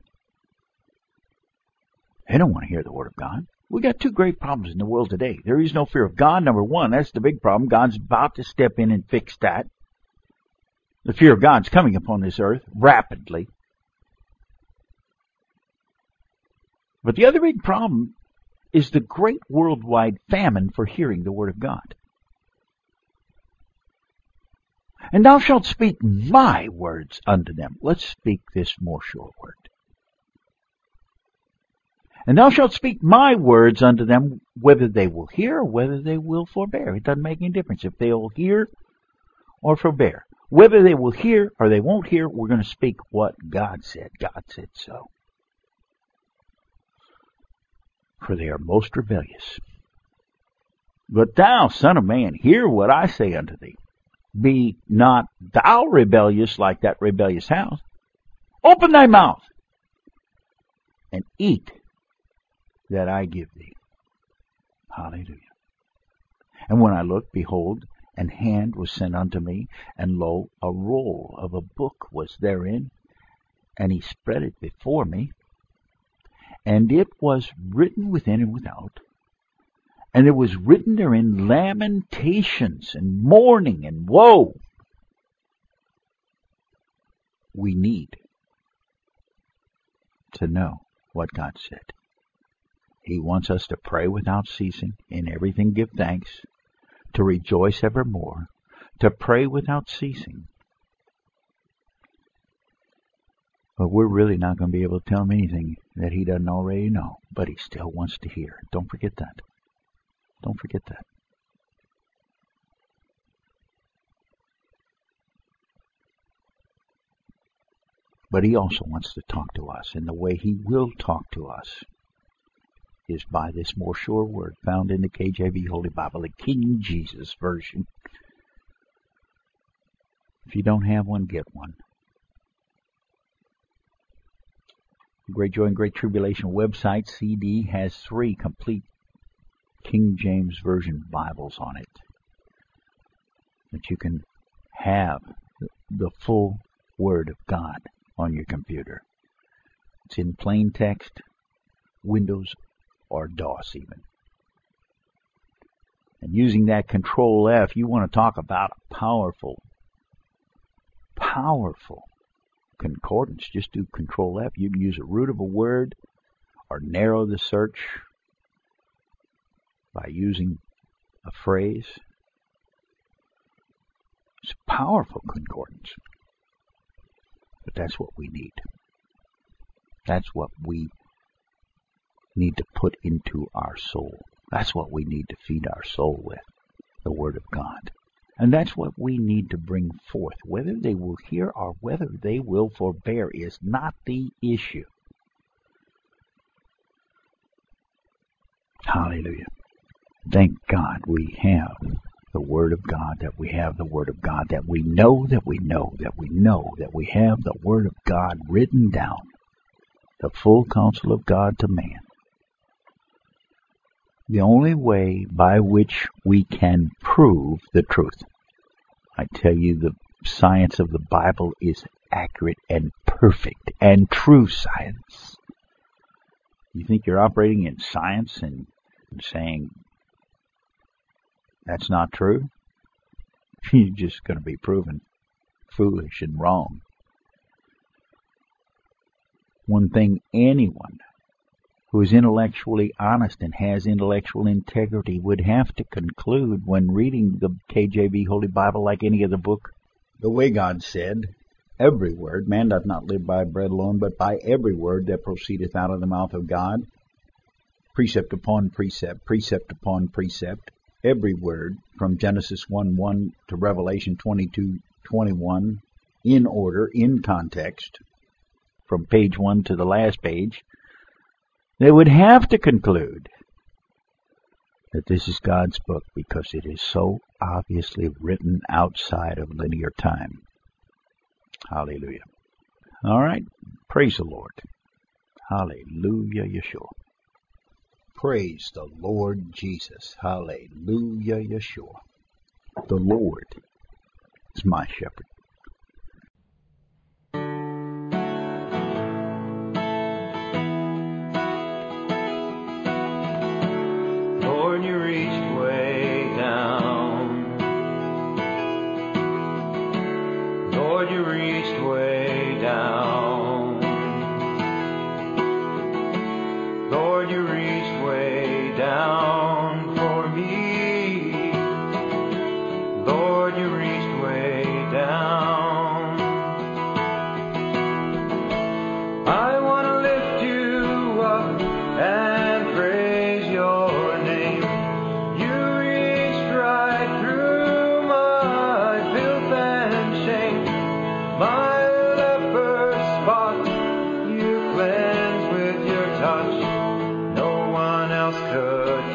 Speaker 2: They don't want to hear the Word of God. We got two great problems in the world today. There is no fear of God. Number one, that's the big problem. God's about to step in and fix that. The fear of God's coming upon this earth rapidly. But the other big problem is the great worldwide famine for hearing the Word of God. And thou shalt speak my words unto them. Let's speak this more sure word. And thou shalt speak my words unto them, whether they will hear or whether they will forbear. It doesn't make any difference if they will hear or forbear. Whether they will hear or they won't hear, we're going to speak what God said. God said so. For they are most rebellious. But thou, Son of man, hear what I say unto thee. Be not thou rebellious like that rebellious house. Open thy mouth and eat that I give thee. Hallelujah. And when I looked, behold, an hand was sent unto me, and lo, a roll of a book was therein, and he spread it before me, and it was written within and without, and there was written therein lamentations and mourning and woe. We need to know what God said. He wants us to pray without ceasing, in everything give thanks, to rejoice evermore, to pray without ceasing. But we're really not going to be able to tell him anything that he doesn't already know, but he still wants to hear. Don't forget that. Don't forget that. But he also wants to talk to us, and the way he will talk to us is by this more sure word found in the K J V Holy Bible, the King Jesus Version. If you don't have one, get one. Great Joy and Great Tribulation website C D has three complete King James Version Bibles on it, that you can have the full Word of God on your computer. It's in plain text, Windows or DOS even. And using that Control F, you want to talk about a powerful, powerful concordance. Just do Control F. You can use a root of a word or narrow the search by using a phrase. It's a powerful concordance. But that's what we need. That's what we need to put into our soul. That's what we need to feed our soul with, the Word of God. And that's what we need to bring forth. Whether they will hear or whether they will forbear is not the issue. Hallelujah. Thank God we have the Word of God, that we have the Word of God, that we know, that we know, that we know, that we have the Word of God written down, the full counsel of God to man. The only way by which we can prove the truth. I tell you, the science of the Bible is accurate and perfect and true science. You think you're operating in science and saying that's not true? You're just going to be proven foolish and wrong. One thing anyone who is intellectually honest and has intellectual integrity would have to conclude when reading the K J V Holy Bible, like any other book, the way God said, every word, man doth not live by bread alone, but by every word that proceedeth out of the mouth of God, precept upon precept, precept upon precept, every word from Genesis one one to Revelation twenty-two twenty-one, in order, in context, from page one to the last page. They would have to conclude that this is God's book because it is so obviously written outside of linear time. Hallelujah. All right. Praise the Lord. Hallelujah, Yeshua. Praise the Lord Jesus. Hallelujah, Yeshua. The Lord is my shepherd.
Speaker 4: You reached way down. Lord, you reached way down. Lord, you reached way down for me. Lord, you reached way down. I want to lift you up and praise your name. My leper spot you cleanse with your touch. No one else could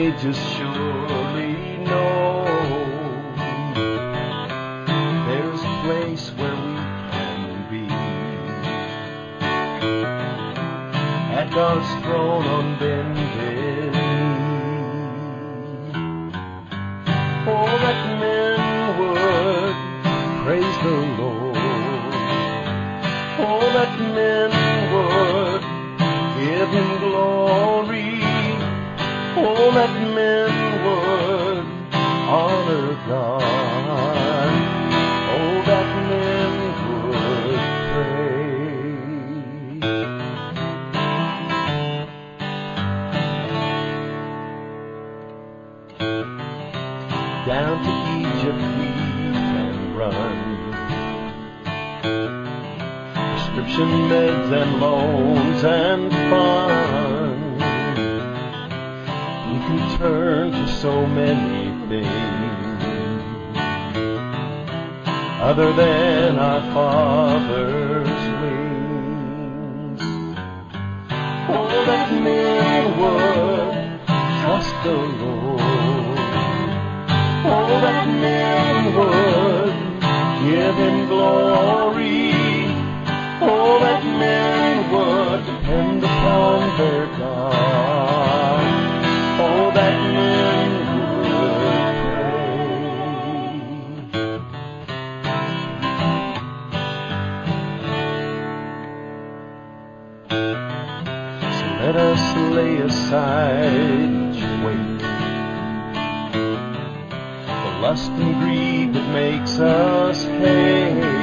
Speaker 4: just surely know there's a place where we can be at God's throne on bended knee. Oh, that men would praise the Lord. Oh, that men would give Him glory. Oh, that men would honor God. Oh, that men would pray. Down to Egypt we can run. Prescription meds and loans and fun. We can turn to so many things other than our Father's wings. Oh, that men would trust the Lord. Oh, that men would give Him glory. Oh, that men would depend upon their God. Oh, that men would pray. So let us lay aside each weight, the lust and greed that makes us hate.